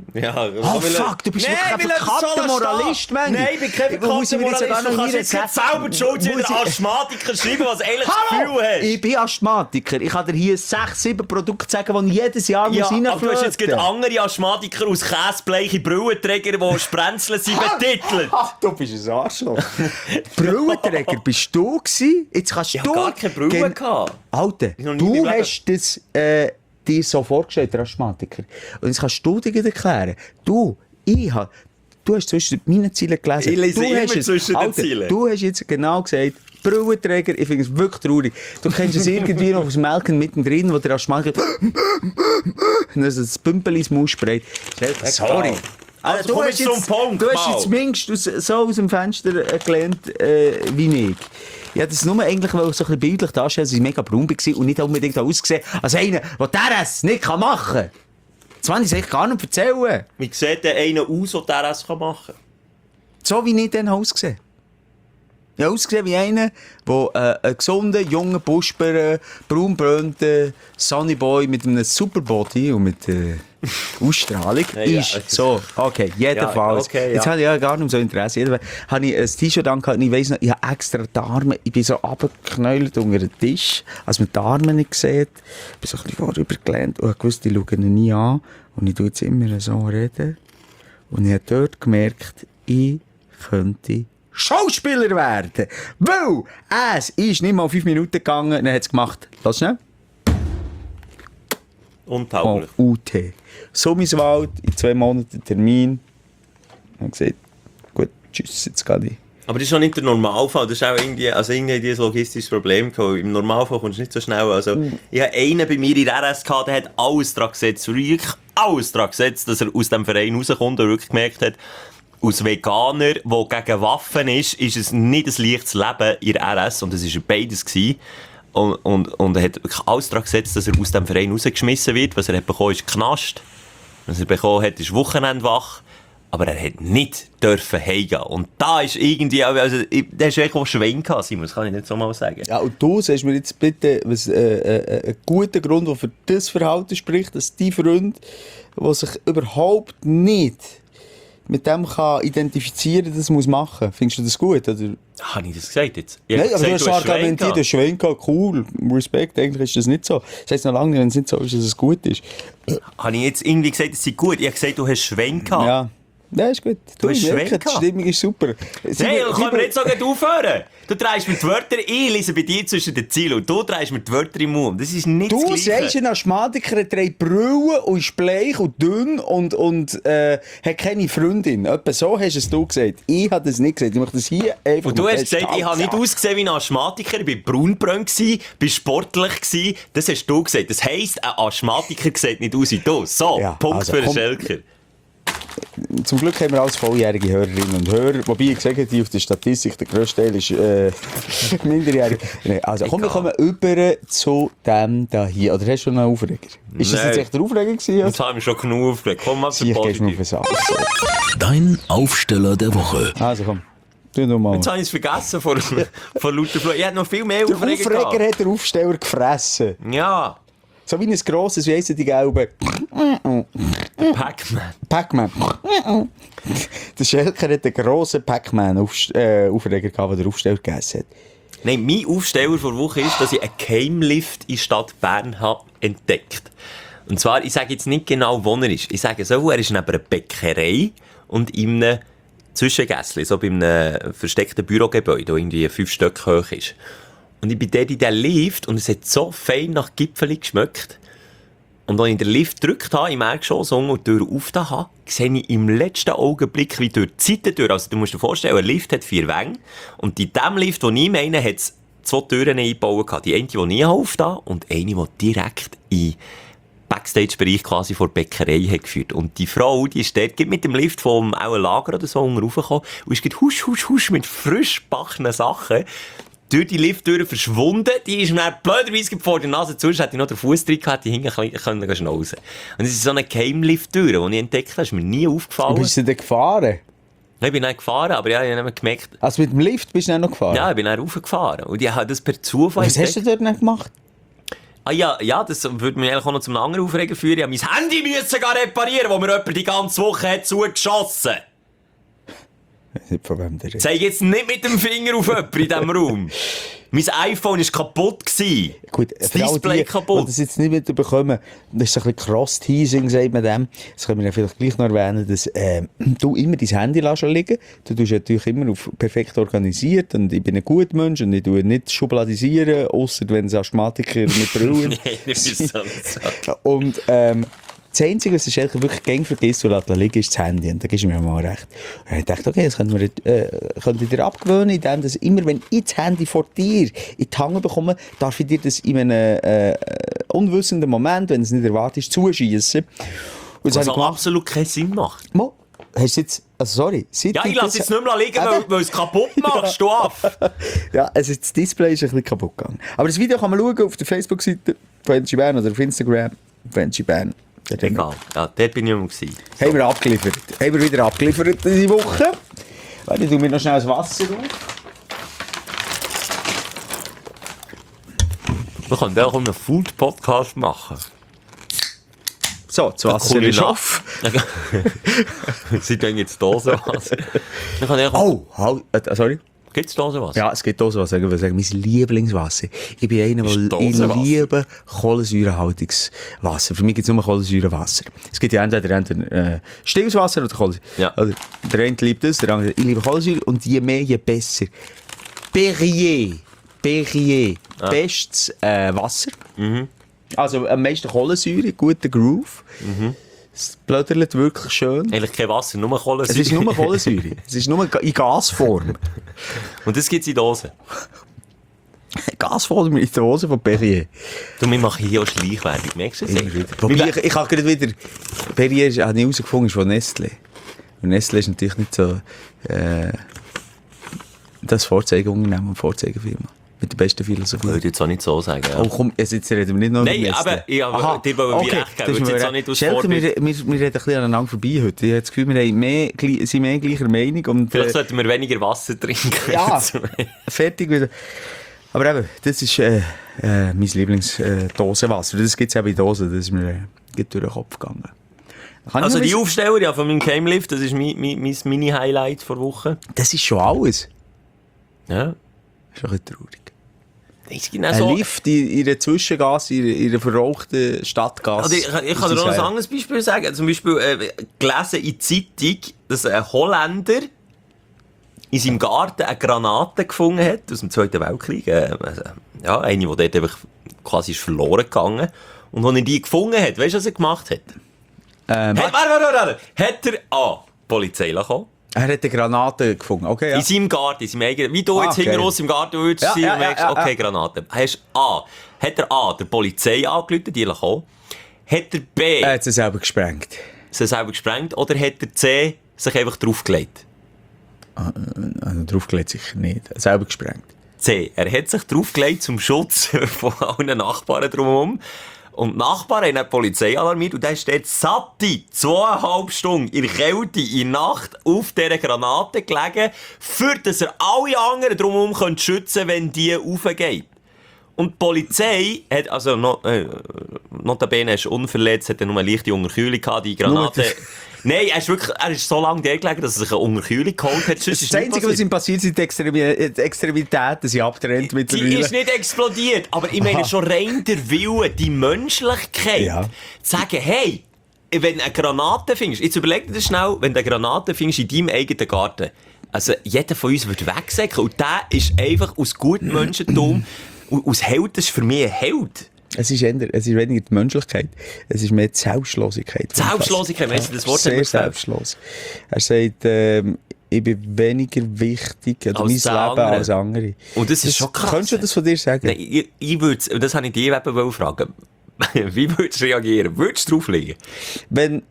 Ja, Oh fuck, du bist nee, wirklich ein verkappter Moralist, Mann. Nein, ich bin kein verkappter Moralist. Du kannst jetzt nicht selber die Schuld zu den Asthmatiker schreiben, was eigentlich das Gefühl hast. Ich bin Asthmatiker. Ich kann dir hier sechs, sieben Produkte sagen, die ich jedes Jahr Ja, reinflöten muss. aber du hast jetzt gerade andere Asthmatiker aus käsebleiche Brillenträger, die Sprenzeln sind, betitelt. Ach, du bist ein Arschloch. Brillenträger bist du gewesen? Jetzt kannst Ich du... habe gar keine Brille Gen- gehabt. Alter, Ich noch nie du in meinem Leben. hast das äh, dir so vorgestellt, der Asthmatiker. Und jetzt kannst du dir erklären. Du, ich habe... Du hast zwischen meinen Zielen gelesen. Ich lese du immer hast es- zwischen den Alter, Zielen. Du hast jetzt genau gesagt, Brillenträger, ich finde es wirklich traurig. Du kennst es irgendwie noch aus Melken mittendrin, wo der Asthmatiker... und also das Pümpel ins Maus sprayt. Sorry. Also, komm jetzt zum Punkt, du hast mal. jetzt zumindest aus, so aus dem Fenster äh, gelernt äh, wie ich. Ja, das nur eigentlich, weil ich so ein bisschen bildlich darstellen, dass ich mega braun war und nicht unbedingt ausgesehen als einer, der das nicht machen kann. Das wollte ich eigentlich gar nicht erzählen. Wie sieht denn einer aus, der der das machen kann? So wie ich dann ausgesehen. Ich habe ausgesehen wie einer, der äh, ein gesunder, junger Busper, braunbrönter Sunnyboy mit einem Superbody und mit äh, Ausstrahlung Ja, ja. ist. So, okay, jedenfalls. Ja, okay, ja. Jetzt habe ich ja gar nicht so Interesse. Jedenfalls habe ich ein T-Shirt angehabt und ich weiss noch, ich habe extra die Arme, ich bin so runtergeknäult unter den Tisch, als man die Arme nicht sieht. Ich bin so ein bisschen vorübergelehnt und ich wusste, die schauen ihn nie an. Und ich tue jetzt immer so reden. Und ich habe dort gemerkt, ich könnte Schauspieler werden. Weil es ist nicht mal fünf Minuten gegangen, dann hat es gemacht. Lass schnell. Oh, Untauglich. U T. Summiswald, in zwei Monaten Termin. Ich habe gesagt, gut, tschüss, jetzt gehe ich. Aber das ist auch nicht der Normalfall. Das ist auch irgendwie, also irgendwie ein logistisches Problem gehabt. Im Normalfall kommst du nicht so schnell. Also, ich habe einen bei mir in der R S gehabt, der hat alles dran gesetzt, wirklich alles dran gesetzt, dass er aus dem Verein rauskommt und wirklich gemerkt hat, als Veganer, der gegen Waffen ist, ist es nicht ein leichtes Leben in der R S. Und es war beides gewesen. Und, und, und er hat wirklich alles daran gesetzt, dass er aus dem Verein rausgeschmissen wird. Was er hat bekommen, ist Knast. Was er bekommen hat, ist Wochenendwach. Aber er hat nicht dürfen heimgehen. Und da ist irgendwie, also, da hast du echt auch Schwein gehabt, Simon, das kann ich nicht so mal sagen. Ja, und du sagst mir jetzt bitte, was äh, äh, ein guter Grund, der für das Verhalten spricht, dass dein Freund, der sich überhaupt nicht mit dem kann identifizieren kann, das muss machen. Findest du das gut? Oder? Habe ich das gesagt jetzt? Ich Nein, habe aber gesagt, du hast Schwein argumentiert, gehabt. du hast Schwein gehabt, cool, Respekt, eigentlich ist das nicht so. Das heisst noch lange nicht, wenn es nicht so ist, dass es gut ist. Habe ich jetzt irgendwie gesagt, es sei gut? Ich habe gesagt, du hast Schwein gehabt. Ja. Ja, ist gut. Du hast ich merke, Schwein die gehabt. Stimmung ist super. Nein, dann können wir nicht so gut aufhören. Du drehst mir die Wörter, ich lese bei dir zwischen den Zielen und du drehst mir die Wörter im Mund. Das ist nicht Du das Gleiche. sagst, ein Asthmatiker trägt Brille und ist bleich und dünn und, und äh, hat keine Freundin. Etwa so hast es du gesagt. Ich habe das nicht gesagt. Ich möchte das hier einfach Und du mal hast gesagt, ich habe nicht festhalten. ausgesehen wie ein Asthmatiker, ich war braunbrünn, ich war sportlich gewesen. Das hast du gesagt. Das heisst, ein Asthmatiker sieht nicht aus wie du. So, Ja, Punkt also, für den komm. Schelker. Zum Glück haben wir alles volljährige Hörerinnen und Hörer. Wobei ich gesagt habe, die auf der Statistik, der grösste Teil ist äh, minderjährig. Nee, also komm, wir kommen über zu dem da hier. Oder hast du noch einen Aufreger? Ist das Nein. jetzt echt der Aufreger gewesen? Jetzt haben wir schon genug aufgeregt. Komm mal Sie, zum ich gehst mir auf den Positiv. Sack. Dein Aufsteller der Woche. Also komm, tu noch mal. Jetzt habe ich es vergessen vor, vor lauter Flo. Ich hätte noch viel mehr Der Aufreger Aufreger gehabt. hat den Aufsteller gefressen. Ja, So wie ein grosses, wie heissen die gelben? Pac-Man. Pac-Man. Der Schelker hat einen grossen Pac-Man-Aufreger gehabt, den der Aufsteller gegessen hat. Nein, mein Aufsteller vor der Woche ist, dass ich einen Keimlift in der Stadt Bern habe entdeckt. Und zwar, ich sage jetzt nicht genau, wo er ist. Ich sage so, er ist neben einer Bäckerei und in einem Zwischengässli, so bei einem versteckten Bürogebäude, das irgendwie fünf Stück hoch ist. Und ich bin dort in diesen Lift und es hat so fein nach Gipfeli geschmeckt. Und als ich den Lift gedrückt habe, im Erdgeschoss und die Tür aufgetan habe, sehe ich im letzten Augenblick, wie durch die Seitentür, also du musst dir vorstellen, ein Lift hat vier Wänge und in dem Lift, den ich meine, hat es zwei Türen eingebaut. Die eine, die ich aufgetan habe und eine, die direkt in Backstage-Bereich quasi vor der Bäckerei hat geführt. Und die Frau, die ist dort mit dem Lift vom auch ein Lager oder so raufgekommen und ist gerade husch, husch, husch mit frisch gebackenen Sachen durch die Lifttür verschwunden. Die ist mir blöderweise vor der Nase zu, sonst hätte ich noch den Fuß drin gehabt, die hinten können schnauzen. Und es ist so eine Geheimlifttür, die ich entdeckt habe, ist mir nie aufgefallen. Und bist du denn gefahren? Ich bin nicht gefahren, aber ja, ich habe gemerkt, Also mit dem Lift bist du dann noch gefahren? ja, ich bin dann raufgefahren. Und ich habe das per Zufall Was hast du dort nicht gemacht? Ah ja, ja, das würde mich eigentlich auch noch zum anderen Aufregen führen. Ich musste mein Handy müssen gar reparieren, wo mir jemand die ganze Woche hat zugeschossen. Nicht von wem der redet. Zeig jetzt nicht mit dem Finger auf jemanden in diesem Raum. Mein iPhone war kaputt. Gewesen. Gut, das für all Display die, kaputt. die das jetzt nicht mitbekommen, das ist so ein bisschen Cross-Teasing, sagt man dem. Das können wir ja vielleicht gleich noch erwähnen, dass äh, du immer dein Handy lässt liegen. Du tust natürlich immer auf perfekt organisiert und ich bin ein guter Mensch und ich tue nicht schubladisieren, ausser wenn es Asthmatiker mit Brüllen Nein, das ist so. Und ähm, das Einzige, was ich eigentlich wirklich gern vergisst und lässt liegen, ist das Handy. Und da gibst du mir mal recht. Und ich dachte, okay, das könnte ich, äh, könnte ich dir abgewöhnen, indem dass immer, wenn ich das Handy vor dir in die Hand bekomme, darf ich dir das in einem äh, unwissenden Moment, wenn es nicht erwartet, zuschießen. Und Was das also absolut keinen Sinn macht. Mo, hast du jetzt, also sorry, seit Ja, ich lasse jetzt nicht mehr liegen, Eben. weil, weil es kaputt machst, du ab. Ja, also das Display ist ein bisschen kaputt gegangen. Aber das Video kann man schauen auf der Facebook-Seite von Energy Bern oder auf Instagram von Energy Bern. Egal, ja, dort bin ich immer gewesen. Haben wir abgeliefert. Haben wir wieder abgeliefert diese Woche. Warte, ich tue mir noch schnell das Wasser auf. Wir können auch einen Food-Podcast machen. So, das Wasser ist auf. Sie tun jetzt Dosenwasser. Wir können auch... Oh, halt, äh, sorry. Gibt es Dosenwasser? Ja, es gibt Dosenwasser. Ich würde sagen, mein Lieblingswasser. Ich bin einer, Ist der ich Dosenwasser? liebe kohlensäurehaltiges Wasser. Für mich gibt es nur Kohlensäurewasser. Es gibt ja entweder, entweder äh, stilles Wasser oder Kohlensäure. Ja. Oder der eine liebt das, der andere. Ich liebe Kohlensäure und je mehr, je besser. Perrier. Perrier. Ah. Bestes äh, Wasser. Mhm. Also am meisten Kohlensäure, guter Groove. Mhm. Es blödert wirklich schön. Eigentlich kein Wasser, nur Es Kohlensäure. ist nur Kohlensäure. Es ist nur in Gasform. Und das gibt es in Dosen. Gasform in der Hose von Perrier. Du, wir machen hier auch Schleichwerbung, merkst du das? Immer wieder. Wobei, ich, ich habe gerade wieder... Perrier ist- habe ich herausgefunden, ist von Nestlé. Und Nestlé ist natürlich nicht so... Äh, das Vorzeigeunternehmen und Vorzeigefirma. Mit der besten Philosophie. Ich würde jetzt auch nicht so sagen. Ja. Oh komm, jetzt jetzt reden wir nicht noch Nein, über Nestlé. aber ich habe Aha, dir wollen okay, recht geben, das ist weil es mir jetzt auch recht. nicht aus Schelke, Vorbild- wir, wir, wir reden ein bisschen aneinander vorbei heute. Ich habe das Gefühl, wir haben mehr, gli- sind mehr gleicher Meinung. Und, Vielleicht äh, sollten wir weniger Wasser trinken. Ja, fertig wieder. Aber eben, das ist äh, äh, mein Lieblingsdosenwasser. Das gibt es eben in Dosen, das ist mir äh, geht durch den Kopf gegangen. Kann Also ich die noch Aufsteller ja, von meinem Gamelift, das ist mein, mein, mein Mini-Highlight vor Woche. das ist schon alles. Ja. Das ist ein bisschen traurig. Das ist genau Ein so. Lift in, in einer Zwischengasse, in, in einer verrauchten Stadtgasse. Also ich, ich kann dir noch ein anderes Beispiel sagen. Zum Beispiel äh, gelesen in der Zeitung, dass ein Holländer in seinem Garten eine Granate gefunden hat, aus dem Zweiten Weltkrieg. Äh, also, ja, eine, die dort einfach quasi ist verloren gegangen. Und als er die gefunden hat, weißt du, was er gemacht hat? Ähm, Hat, warte, warte, warte. Hat er A. Die Polizei kommen? er hat eine Granate gefunden. Okay, ja. In seinem Garten, in seinem eigenen... Wie du Ah, jetzt okay. hinten raus im Garten würdest Ja, sein ja, und merkst, ja, ja, okay, ja. Granate. Hast A. Hat er A. der Polizei angerufen, die kommen? Hat er B. Er hat sie selber gesprengt. sie selber gesprengt? Oder hat er C. sich einfach draufgelegt? Also, draufgelegt sicher nicht. Er hat selber gesprengt. C. Er hat sich draufgelegt zum Schutz von allen Nachbarn drumherum. Und die Nachbarn haben die Polizei alarmiert und dann steht satte zweieinhalb Stunden in der Kälte, in der Nacht auf dieser Granate gelegen, für dass er alle anderen drumherum schützen könnte, wenn die raufgeht. Und die Polizei hat, also no, äh, notabene ist unverletzt, hat er nur eine leichte Unterkühlung gehabt, die Granate... Nein, er ist wirklich, er ist so lange der gelegen, dass er sich eine Unterkühlung geholt hat. Das ist das Einzige, was ihm passiert, sind die Extremi- die Extremitäten, sind abgetrennt mittlerweile. Die ist nicht explodiert, aber ich meine Aha. schon rein der Wille, die Menschlichkeit, Ja. zu sagen, hey, wenn du eine Granate findest, jetzt überleg dir das schnell, wenn du eine Granate findest in deinem eigenen Garten, also jeder von uns würde wegsäcken und der ist einfach aus gutem Menschentum, aus Held, das ist für mich ein Held. Es ist, eher, es ist weniger die Menschlichkeit, es ist mehr die Selbstlosigkeit. Selbstlosigkeit, meinst du, das Wort hat Sehr mir gefällt? selbstlos. Er sagt, ähm, ich bin weniger wichtig oder Als mein der Leben andere. als andere. Und das ist schon krass. Könntest du das von dir sagen? Nein, ich, ich würde, und das habe ich dich eben wollen fragen, wie würdest du reagieren? Würdest du drauflegen? Wenn...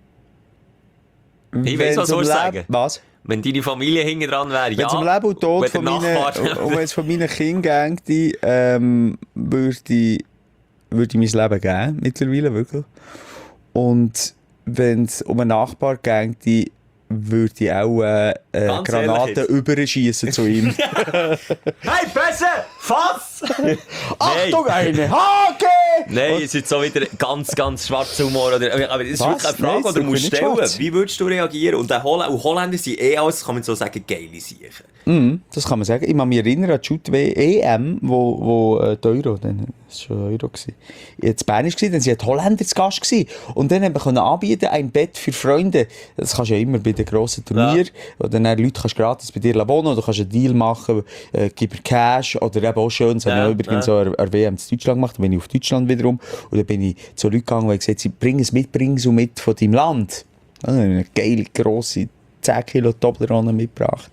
Ich weiss, was wenn's um sollst du Leben- sagen. Was? Wenn deine Familie hinten dran wäre, Wenn ja. es um Leben und Tod Wenn von der meinen, Nachbar- um es von meinen Kindern ginge, ähm, würde ich, würde ich mein Leben geben, mittlerweile, wirklich. Und wenn es um einen Nachbar ginge, würde ich auch äh, äh, Ganz Granaten überschießen zu ihm. Hey, Pässe! Fass! Achtung, eine Hake! Nein, es ist jetzt so wieder ganz, ganz schwarzer Humor. Oder, aber es ist Was? wirklich eine Frage, Nein, die du das musst ist nicht stellen. schwarz. Wie würdest du reagieren? Und, der Holl- und Holländer sind eh alles, kann man so sagen, geile Siechen. Mhm, das kann man sagen. Ich kann mich erinnern an die Shoot-E M, wo, wo äh, die Euro, dann, das war schon Euro, gewesen. in Spanisch gewesen, dann sind die Holländer zu Gast gewesen. Und dann haben wir können anbieten, ein Bett für Freunde. Das kannst du ja immer bei den grossen Turnieren, ja. Wo dann Leute kannst gratis bei dir wohnen, oder kannst einen Deal machen, äh, gib mir Cash, oder eben auch schön, das ja, habe ich übrigens ja. so eine W M in Deutschland gemacht, dann bin ich auf Deutschland wiederum, und dann bin ich zu Leuten gegangen, die gesagt haben, bring es mit, bring es mit von deinem Land. Dann habe ich eine geile, grosse zehn Kilo Toblerone mitgebracht.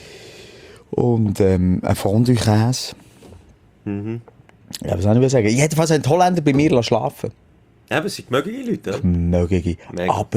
Und ähm, ein Fondue-Käse. Mhm. Ja, was soll ich sagen? Jedenfalls haben die Holländer bei mir schlafen. Ja, aber es sind mögliche Leute, oder? Mögliche. Mega. Aber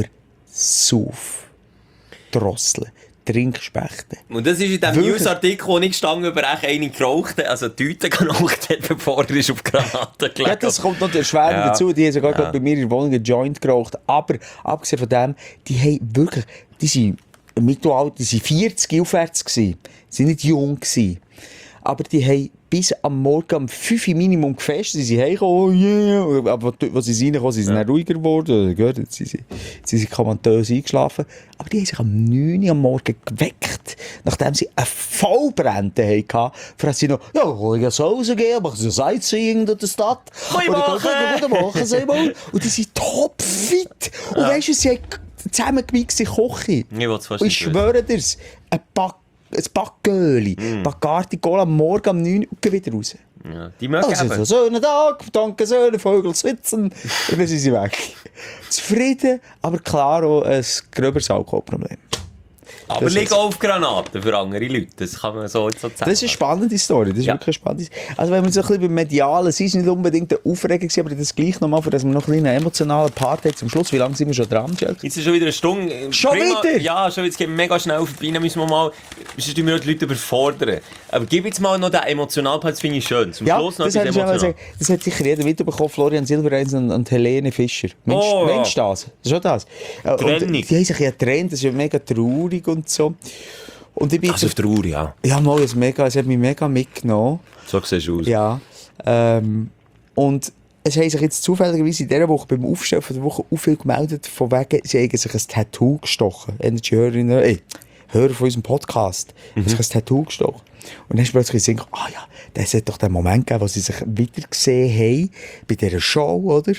Sauf, Drosseln, Trinkspechten. Und das ist in dem Wirklich? Newsartikel, wo ich gestanden über eine geraucht hat, also die Tüte geraucht hat, bevor er auf Granaten gelegt Ja, das kommt noch erschwerend Ja. dazu. Die haben sogar Ja. gerade bei mir in der Wohnung einen Joint geraucht. Aber abgesehen von dem, die haben wirklich, die sind im Mittelalter, die sind vierzig aufwärts gewesen. Sie sind nicht jung gewesen. Aber die haben bis am Morgen um fünf Uhr Minimum gefestet. Sie sind heimgekommen, oh yeah. Aber als sie reingekommen sind, sind sie Ja. dann ruhiger geworden. Gehört, sie sind, sie sind kommandös eingeschlafen. Aber die haben sich am neun Uhr am Morgen geweckt, nachdem sie eine Vollbrände hatten. Für sie noch, ja, kann ich ja so rausgehen, machen sie Sightseeing durch die Stadt. Guten Oder Morgen. guten Morgen, Simon. Und die sind topfit. Und Ja. weißt du, sie haben zusammengemixt in Koche. Ich will's fast Und ich nicht schwöre dir's, ein Pack ein Backgöli, mm. Bacardi Cola am Morgen um neun Uhr und wieder raus. Ja, die mögen Also, eben. so schönen Tag, danke schön, Vögel sitzen. Und dann sind sie weg. Zufrieden, aber klar auch ein gröberes Alkoholproblem. Aber Das liegen ist- auf Granaten für andere Leute. Das kann man so, so sagen. Das ist eine spannende Story, das ist Ja. wirklich eine spannende Story. Also wenn man so ein bisschen beim Medialen, es ist nicht unbedingt eine Aufregung gewesen, aber das gleich nochmal, für dass wir noch ein bisschen einen emotionalen Part haben zum Schluss. Wie lange sind wir schon dran, Jack? Jetzt ist schon wieder eine Stunde. Schon Bring wieder? Mal, ja, schon, jetzt gehen wir mega schnell vorbei. Dann müssen wir mal, sonst tun wir die Leute überfordern. Aber gib jetzt mal noch den emotionalen Part, das finde ich schön. Zum Ja, Schluss noch das, etwas hat schon mal emotional. gesagt. Das hat sicher jeder mitbekommen, Florian Silbereisen und, und Helene Fischer. Mensch, Oh, ja. Mensch das? Das ist schon das. Äh, und Trennung. die haben sich ja getrennt, das ist ja mega traurig und so. Und ich bin Also jetzt- traurig, ja. ja, mal, es, mega, es hat mich mega mitgenommen. So siehst du aus. Ja. Ähm, und es haben sich jetzt zufälligerweise in dieser Woche beim Aufstellen von der Woche auch viel gemeldet, von wegen, sie haben sich ein Tattoo gestochen. Energy-Hörerinnen, ey, Hörer von unserem Podcast, mhm. haben sich ein Tattoo gestochen. Und dann hast du plötzlich gesagt, ah ja, das hat doch den Moment gegeben, wo sie sich wieder gesehen haben, bei dieser Show, oder?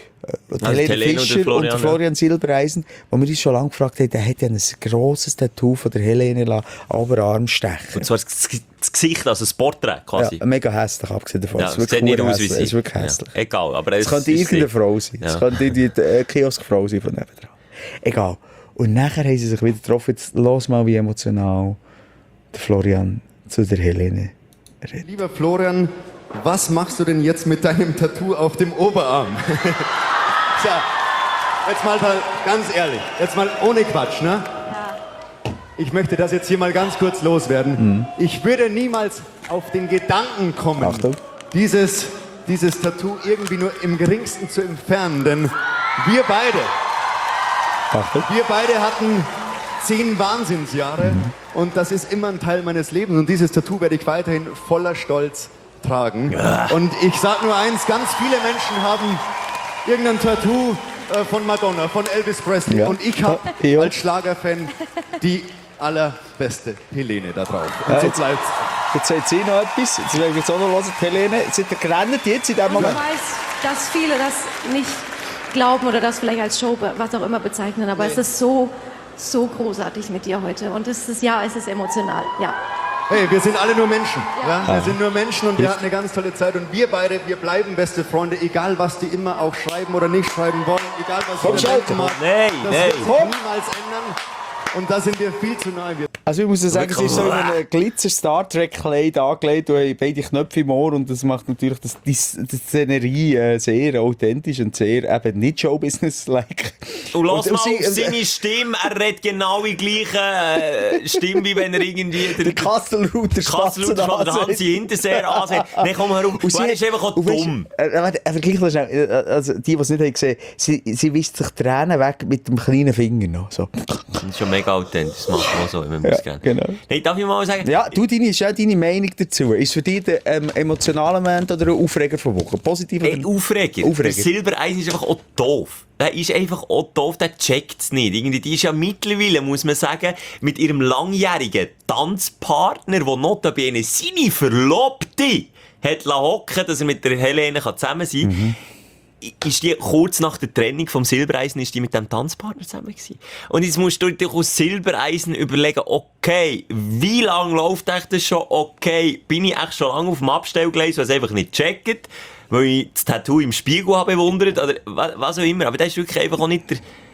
Und Also Helene Helene und der Fischer und Florian, der ja. Florian Silbereisen, wo wir uns schon lange gefragt haben, der hat ja ein grosses Tattoo von der Helene la- Oberarm stechen. Und zwar das, das Gesicht, also das Porträt quasi. Ja, mega hässlich, abgesehen davon. Ja, Es es ist sieht wirklich nicht aus wie hässlich. sie. Es ist wirklich hässlich. Ja, egal, aber Es es könnte ist irgendeine sie. Frau sein. Es Ja. könnte die äh, Kioskfrau sein von nebenan. Egal. Und nachher haben sie sich wieder getroffen. Jetzt los mal, wie emotional der Florian zu der Helene redet. Lieber Florian, was machst du denn jetzt mit deinem Tattoo auf dem Oberarm? Tja, jetzt mal da ganz ehrlich, jetzt mal ohne Quatsch, ne? Ich möchte das jetzt hier mal ganz kurz loswerden. Ich würde niemals auf den Gedanken kommen, Achtung. dieses, dieses Tattoo irgendwie nur im geringsten zu entfernen, denn wir beide, Achtung. wir beide hatten zehn Wahnsinnsjahre und das ist immer ein Teil meines Lebens und dieses Tattoo werde ich weiterhin voller Stolz tragen. Und ich sage nur eins, ganz viele Menschen haben irgendein Tattoo äh, von Madonna, von Elvis Presley Ja. und ich habe Ja. als Schlagerfan die allerbeste Helene da drauf. Und Ja, so jetzt- bleibt's. Jetzt sagt sie noch etwas. Jetzt will ich jetzt auch noch hören. Helene, sind ihr gerannt jetzt in dem Ich Moment? weiß, dass viele das nicht glauben oder das vielleicht als Show, was auch immer bezeichnen, aber es ist so, so großartig mit dir heute und es ist, ja, es ist emotional, ja. Hey, wir sind alle nur Menschen. Ja. Ja. Wir sind nur Menschen und wir hatten eine ganz tolle Zeit. Und wir beide, wir bleiben beste Freunde, egal was die immer auch schreiben oder nicht schreiben wollen, egal was Komm, jeder Schalke. denken mag. Nein, das nein. wird sich niemals ändern. Und da sind wir viel zu nahe. Wir Also ich muss ja sagen, es ist so in einem Glitzer-Star Trek-Kleid angelegt, du hast beide Knöpfe im Ohr und das macht natürlich das, die, die Szenerie äh, sehr authentisch und sehr eben nicht Showbusiness-like. Und lass Und- mal und auf sie- seine Stimme, er redet genau die gleiche äh, Stimme, wie wenn er irgendwie Der der Kastelrauter Kassel und der Hansi Hinterseher ansieht. Dann komm mal auf. Und sie Er ist einfach auch und weisst- dumm. Äh, warte, äh, vergleich das schnell. Äh, Also, die, die es nicht haben gesehen, sie, sie wischt sich Tränen weg mit dem kleinen Finger noch. So. Das ist schon mega authentisch, das macht man so, wenn man Ja, muss gehen. genau. Hey, darf ich mal sagen? Ja, du, deine, ist ja deine Meinung dazu. Ist für dich der ähm, emotionale Moment oder ein Aufreger von Woche? Positiv oder? Hey, Aufreger. Aufreger. Der Silbereisen ist einfach auch doof. Der ist einfach auch doof, der checkt es nicht. Irgendwie, die ist ja mittlerweile, muss man sagen, mit ihrem langjährigen Tanzpartner, der notabene seine Verlobte hat hocken, dass er mit der Helene zusammen sein kann. Mhm. Ist die kurz nach der Trennung vom Silbereisen ist die mit dem Tanzpartner zusammen gewesen. Und jetzt musst du dir aus Silbereisen überlegen, okay, wie lange läuft echt das schon? Okay, bin ich echt schon lange auf dem Abstellgleis, was einfach nicht checkt, weil ich das Tattoo im Spiegel habe bewundert oder was auch immer. Aber das ist wirklich einfach auch nicht der...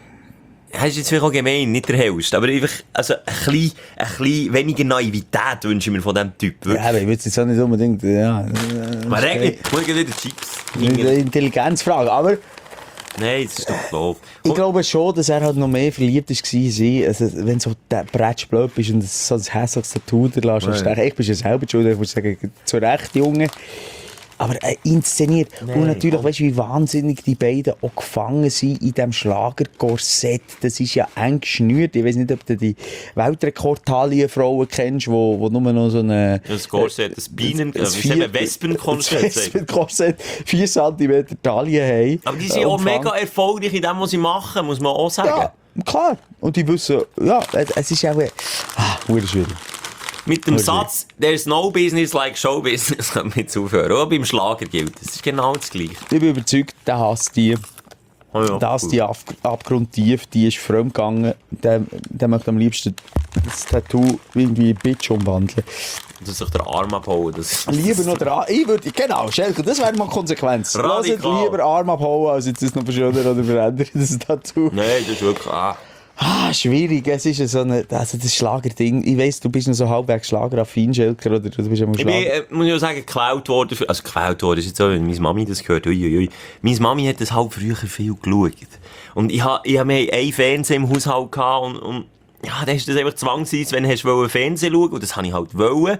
Das ist jetzt vielleicht auch gemein, nicht der hellste, aber einfach, also ein bisschen, ein bisschen weniger Naivität wünsche ich mir von diesem Typ. Ja, aber ich würde jetzt auch nicht unbedingt, ja... Äh, Man regelt, muss ich wieder Chips. Eine Intelligenzfrage, aber... Nein, das ist doch doof. Ich glaube schon, dass er halt noch mehr verliebt war in sie. Also, wenn so der Bretsch blöd bist und so ein hässliches Tattoo da lässt, ja. Ich bin ja selber schuld, ich muss sagen, zu Recht, Junge. Aber äh, inszeniert. Nein, und natürlich, weißt du, wie wahnsinnig die beiden auch gefangen sind in diesem Schlagerkorsett. Das ist ja eng geschnürt. Ich weiß nicht, ob du die Weltrekord-Frauen kennst, wo, wo nur noch so eine... Das Korsett, das Bienen... Äh, wie sagen wir, Wespenkorsett. Das Wespenkorsett, vier Zentimeter Taille haben. Aber die sind äh, auch mega erfolgreich in dem, was sie machen, muss man auch sagen. Ja, klar. Und die wissen, ja, es ist auch... Ah, schwierig. Mit dem Satz, there's no business like show business, kann man jetzt aufhören. Auch beim Schlager gilt das. ist genau das Gleiche. Ich bin überzeugt, der hasst die. Oh ja, das cool. Die ab abgrundtief, die ist fremd gegangen. Der, der möchte am liebsten das Tattoo irgendwie in Bitch umwandeln. Dass sich der Arm abhauen. Das lieber noch der Arm. Ich würde, genau, Schelke, das wäre mal Konsequenz. Lasst lieber Arm abhauen, als jetzt das noch verschönern oder verändern, das Tattoo. Nein, das ist wirklich... Ah. Ah, schwierig. Es ist so eine, also das Schlagerding. Ich weiss, du bist noch so halbwegs Schlageraffin, Schelker, oder du bist ja mal Schlager. Ich bin, äh, muss ich auch sagen, geklaut worden. Also geklaut worden ist jetzt so, wenn meine Mami das gehört. Uiuiui. Meine Mami hat das halt früher viel geschaut. Und ich habe ich hab mir einen Fernseher im Haushalt gehabt und, und ja, da ist das einfach zwangsweise, wenn du Fernsehen schauen und das habe ich halt wollen,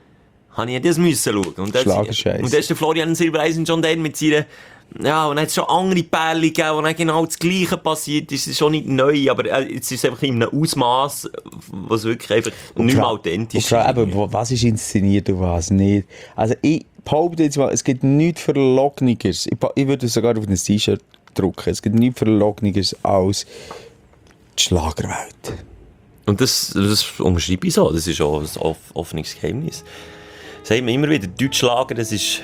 habe ich das müssen schauen. Und das, Schlagerscheiss. Und da ist der Florian Silbereisen schon dann mit seiner... Ja, und dann hat es schon andere Pärchen gegeben, wo dann genau das Gleiche passiert ist. Es ist schon nicht neu, aber jetzt ist es einfach in einem Ausmaß, was wirklich einfach nicht mehr authentisch ist. Aber was ist inszeniert und was nicht? Also ich behaupte jetzt mal, es gibt nichts Verlocknigeres. Ich, ich würde es sogar auf ein T-Shirt drucken. Es gibt nichts Verlocknigeres als die Schlagerwelt. Und das, das unterschreibe ich so. Das ist auch ein off- offenes Geheimnis. Das sagt man immer wieder, Deutschschlager, das ist...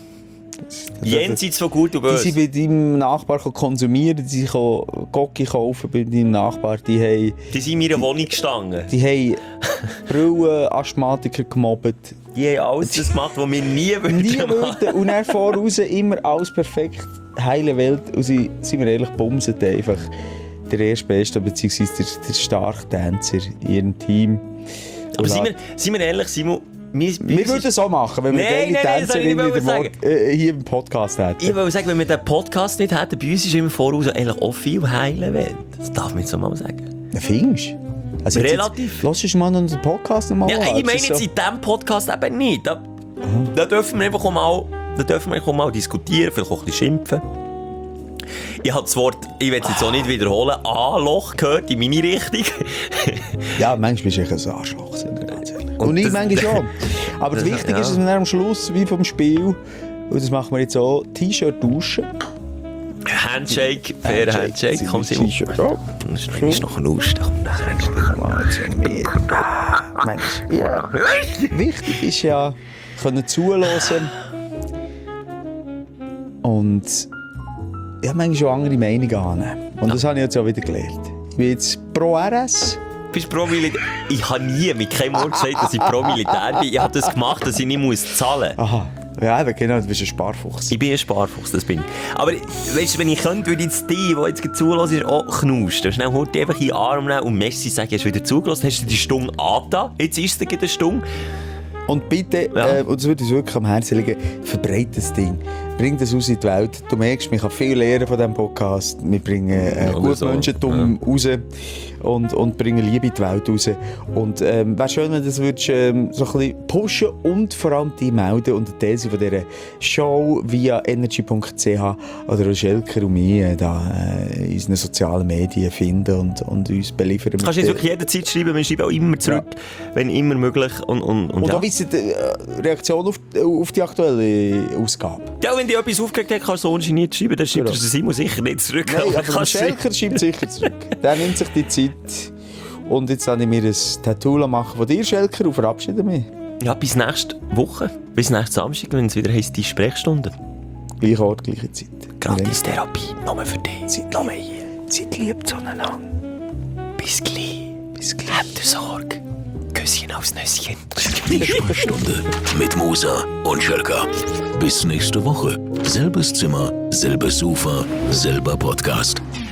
Jenseits von gut und böse. Die sind bei deinem Nachbar konsumieren, die sind Gocki kaufen bei deinem Nachbar. Die, haben, die sind in meiner Wohnung gestanden. Die haben Brillen, Asthmatiker gemobbt. Die haben alles das gemacht, was wir nie würden nie würden. Und dann voraus immer alles perfekt, heile Welt. Und sie, sind wir ehrlich, bumsen einfach der erste Beste, beziehungsweise der, der starke Tänzer in ihrem Team. Aber sind wir, sind wir ehrlich, Simon, Wir, wir würden es so machen, wenn wir nein, geile Tänzerinnen äh, hier im Podcast hätten. Ich würde sagen, wenn wir den Podcast nicht hätten, bei uns ist immer voraus eigentlich auch viel heile Welt. Das darf man jetzt so mal sagen. Findest du? Also relativ. Lass uns mal unseren Podcast noch mal ja, an. Ich meine jetzt so in diesem Podcast eben nicht. Da, da dürfen wir einfach auch mal, da dürfen wir auch mal diskutieren, vielleicht auch ein bisschen schimpfen. Ich habe das Wort, ich will es jetzt auch nicht wiederholen, A-Loch gehört in meine Richtung. Ja, manchmal bist du ein Arschloch. Und, und ich manchmal schon. Aber das Wichtige ja. ist, dass wir am Schluss, wie vom Spiel, und das machen wir jetzt auch, T-Shirt tauschen. Handshake, fair Handshake, Handshake. Komm, sie T-Shirt auf. Das ist noch ein Lust. Mensch, ja. Wichtig ist ja, können zuhören und ja, manchmal schon andere Meinungen annehmen. Und das habe ich jetzt auch wieder gelernt. Ich bin jetzt pro R S. Bist pro Militär? Ich habe nie mit keinem Wort gesagt, dass ich pro Militär bin. Ich habe das gemacht, dass ich nicht muss zahlen muss. Aha. Ja, genau, du bist ein Sparfuchs. Ich bin ein Sparfuchs, das bin ich. Aber weißt du, wenn ich könnte, würde ich jetzt die, die jetzt zulassen, ist auch knusten. Schnell holt die einfach in den Arm nehmen und Messi sagen, hast du wieder zugelassen, hast du die Stunde angetan? Jetzt ist es eine Stunde. Und bitte, ja. äh, und das würde uns wirklich am Herzen liegen, verbreite das Ding. Bring das aus in die Welt. Du merkst, man kann viel lernen von diesem Podcast. Wir bringen äh, ja, gutes so. Menschentum ja. raus. und, und bringen Liebe in die Welt raus. Und ähm, wäre schön, wenn du das würdest, ähm, so ein bisschen pushen und vor allem die melden und Teil von dieser Show via energy punkt c h oder Schelker und mich äh, da, äh, in unseren sozialen Medien finden und, und uns beliefern. Du kannst jetzt wirklich jederzeit schreiben, wir schreiben auch immer zurück, ja. wenn immer möglich. Und, und, und, und ja. auch wissen die äh, Reaktion auf, auf die aktuelle Ausgabe. Ja, wenn die etwas aufgeregt hat, kannst du so ungeniert schreiben, dann schreibt er Simon sicher nicht zurück. Nein, aber, aber der Schelker schreibt sicher zurück. Der nimmt sich die Zeit. Und jetzt habe ich mir ein Tattoo machen von dir, Schelker, und verabschiede mich. Ja, bis nächste Woche. Bis nächsten Samstag, wenn es wieder heisst, die Sprechstunde. Gleicher Ort, gleiche Zeit. Gratis Therapie, nur für dich. Zeit, nur hier. Zeit liebt zueinander. Bis gleich. Bis gleich. Habt Sorge. Küsschen aufs Nüsschen. Die Sprechstunde mit Musa und Schelker. Bis nächste Woche. Selbes Zimmer, selbes Sofa, selber Podcast.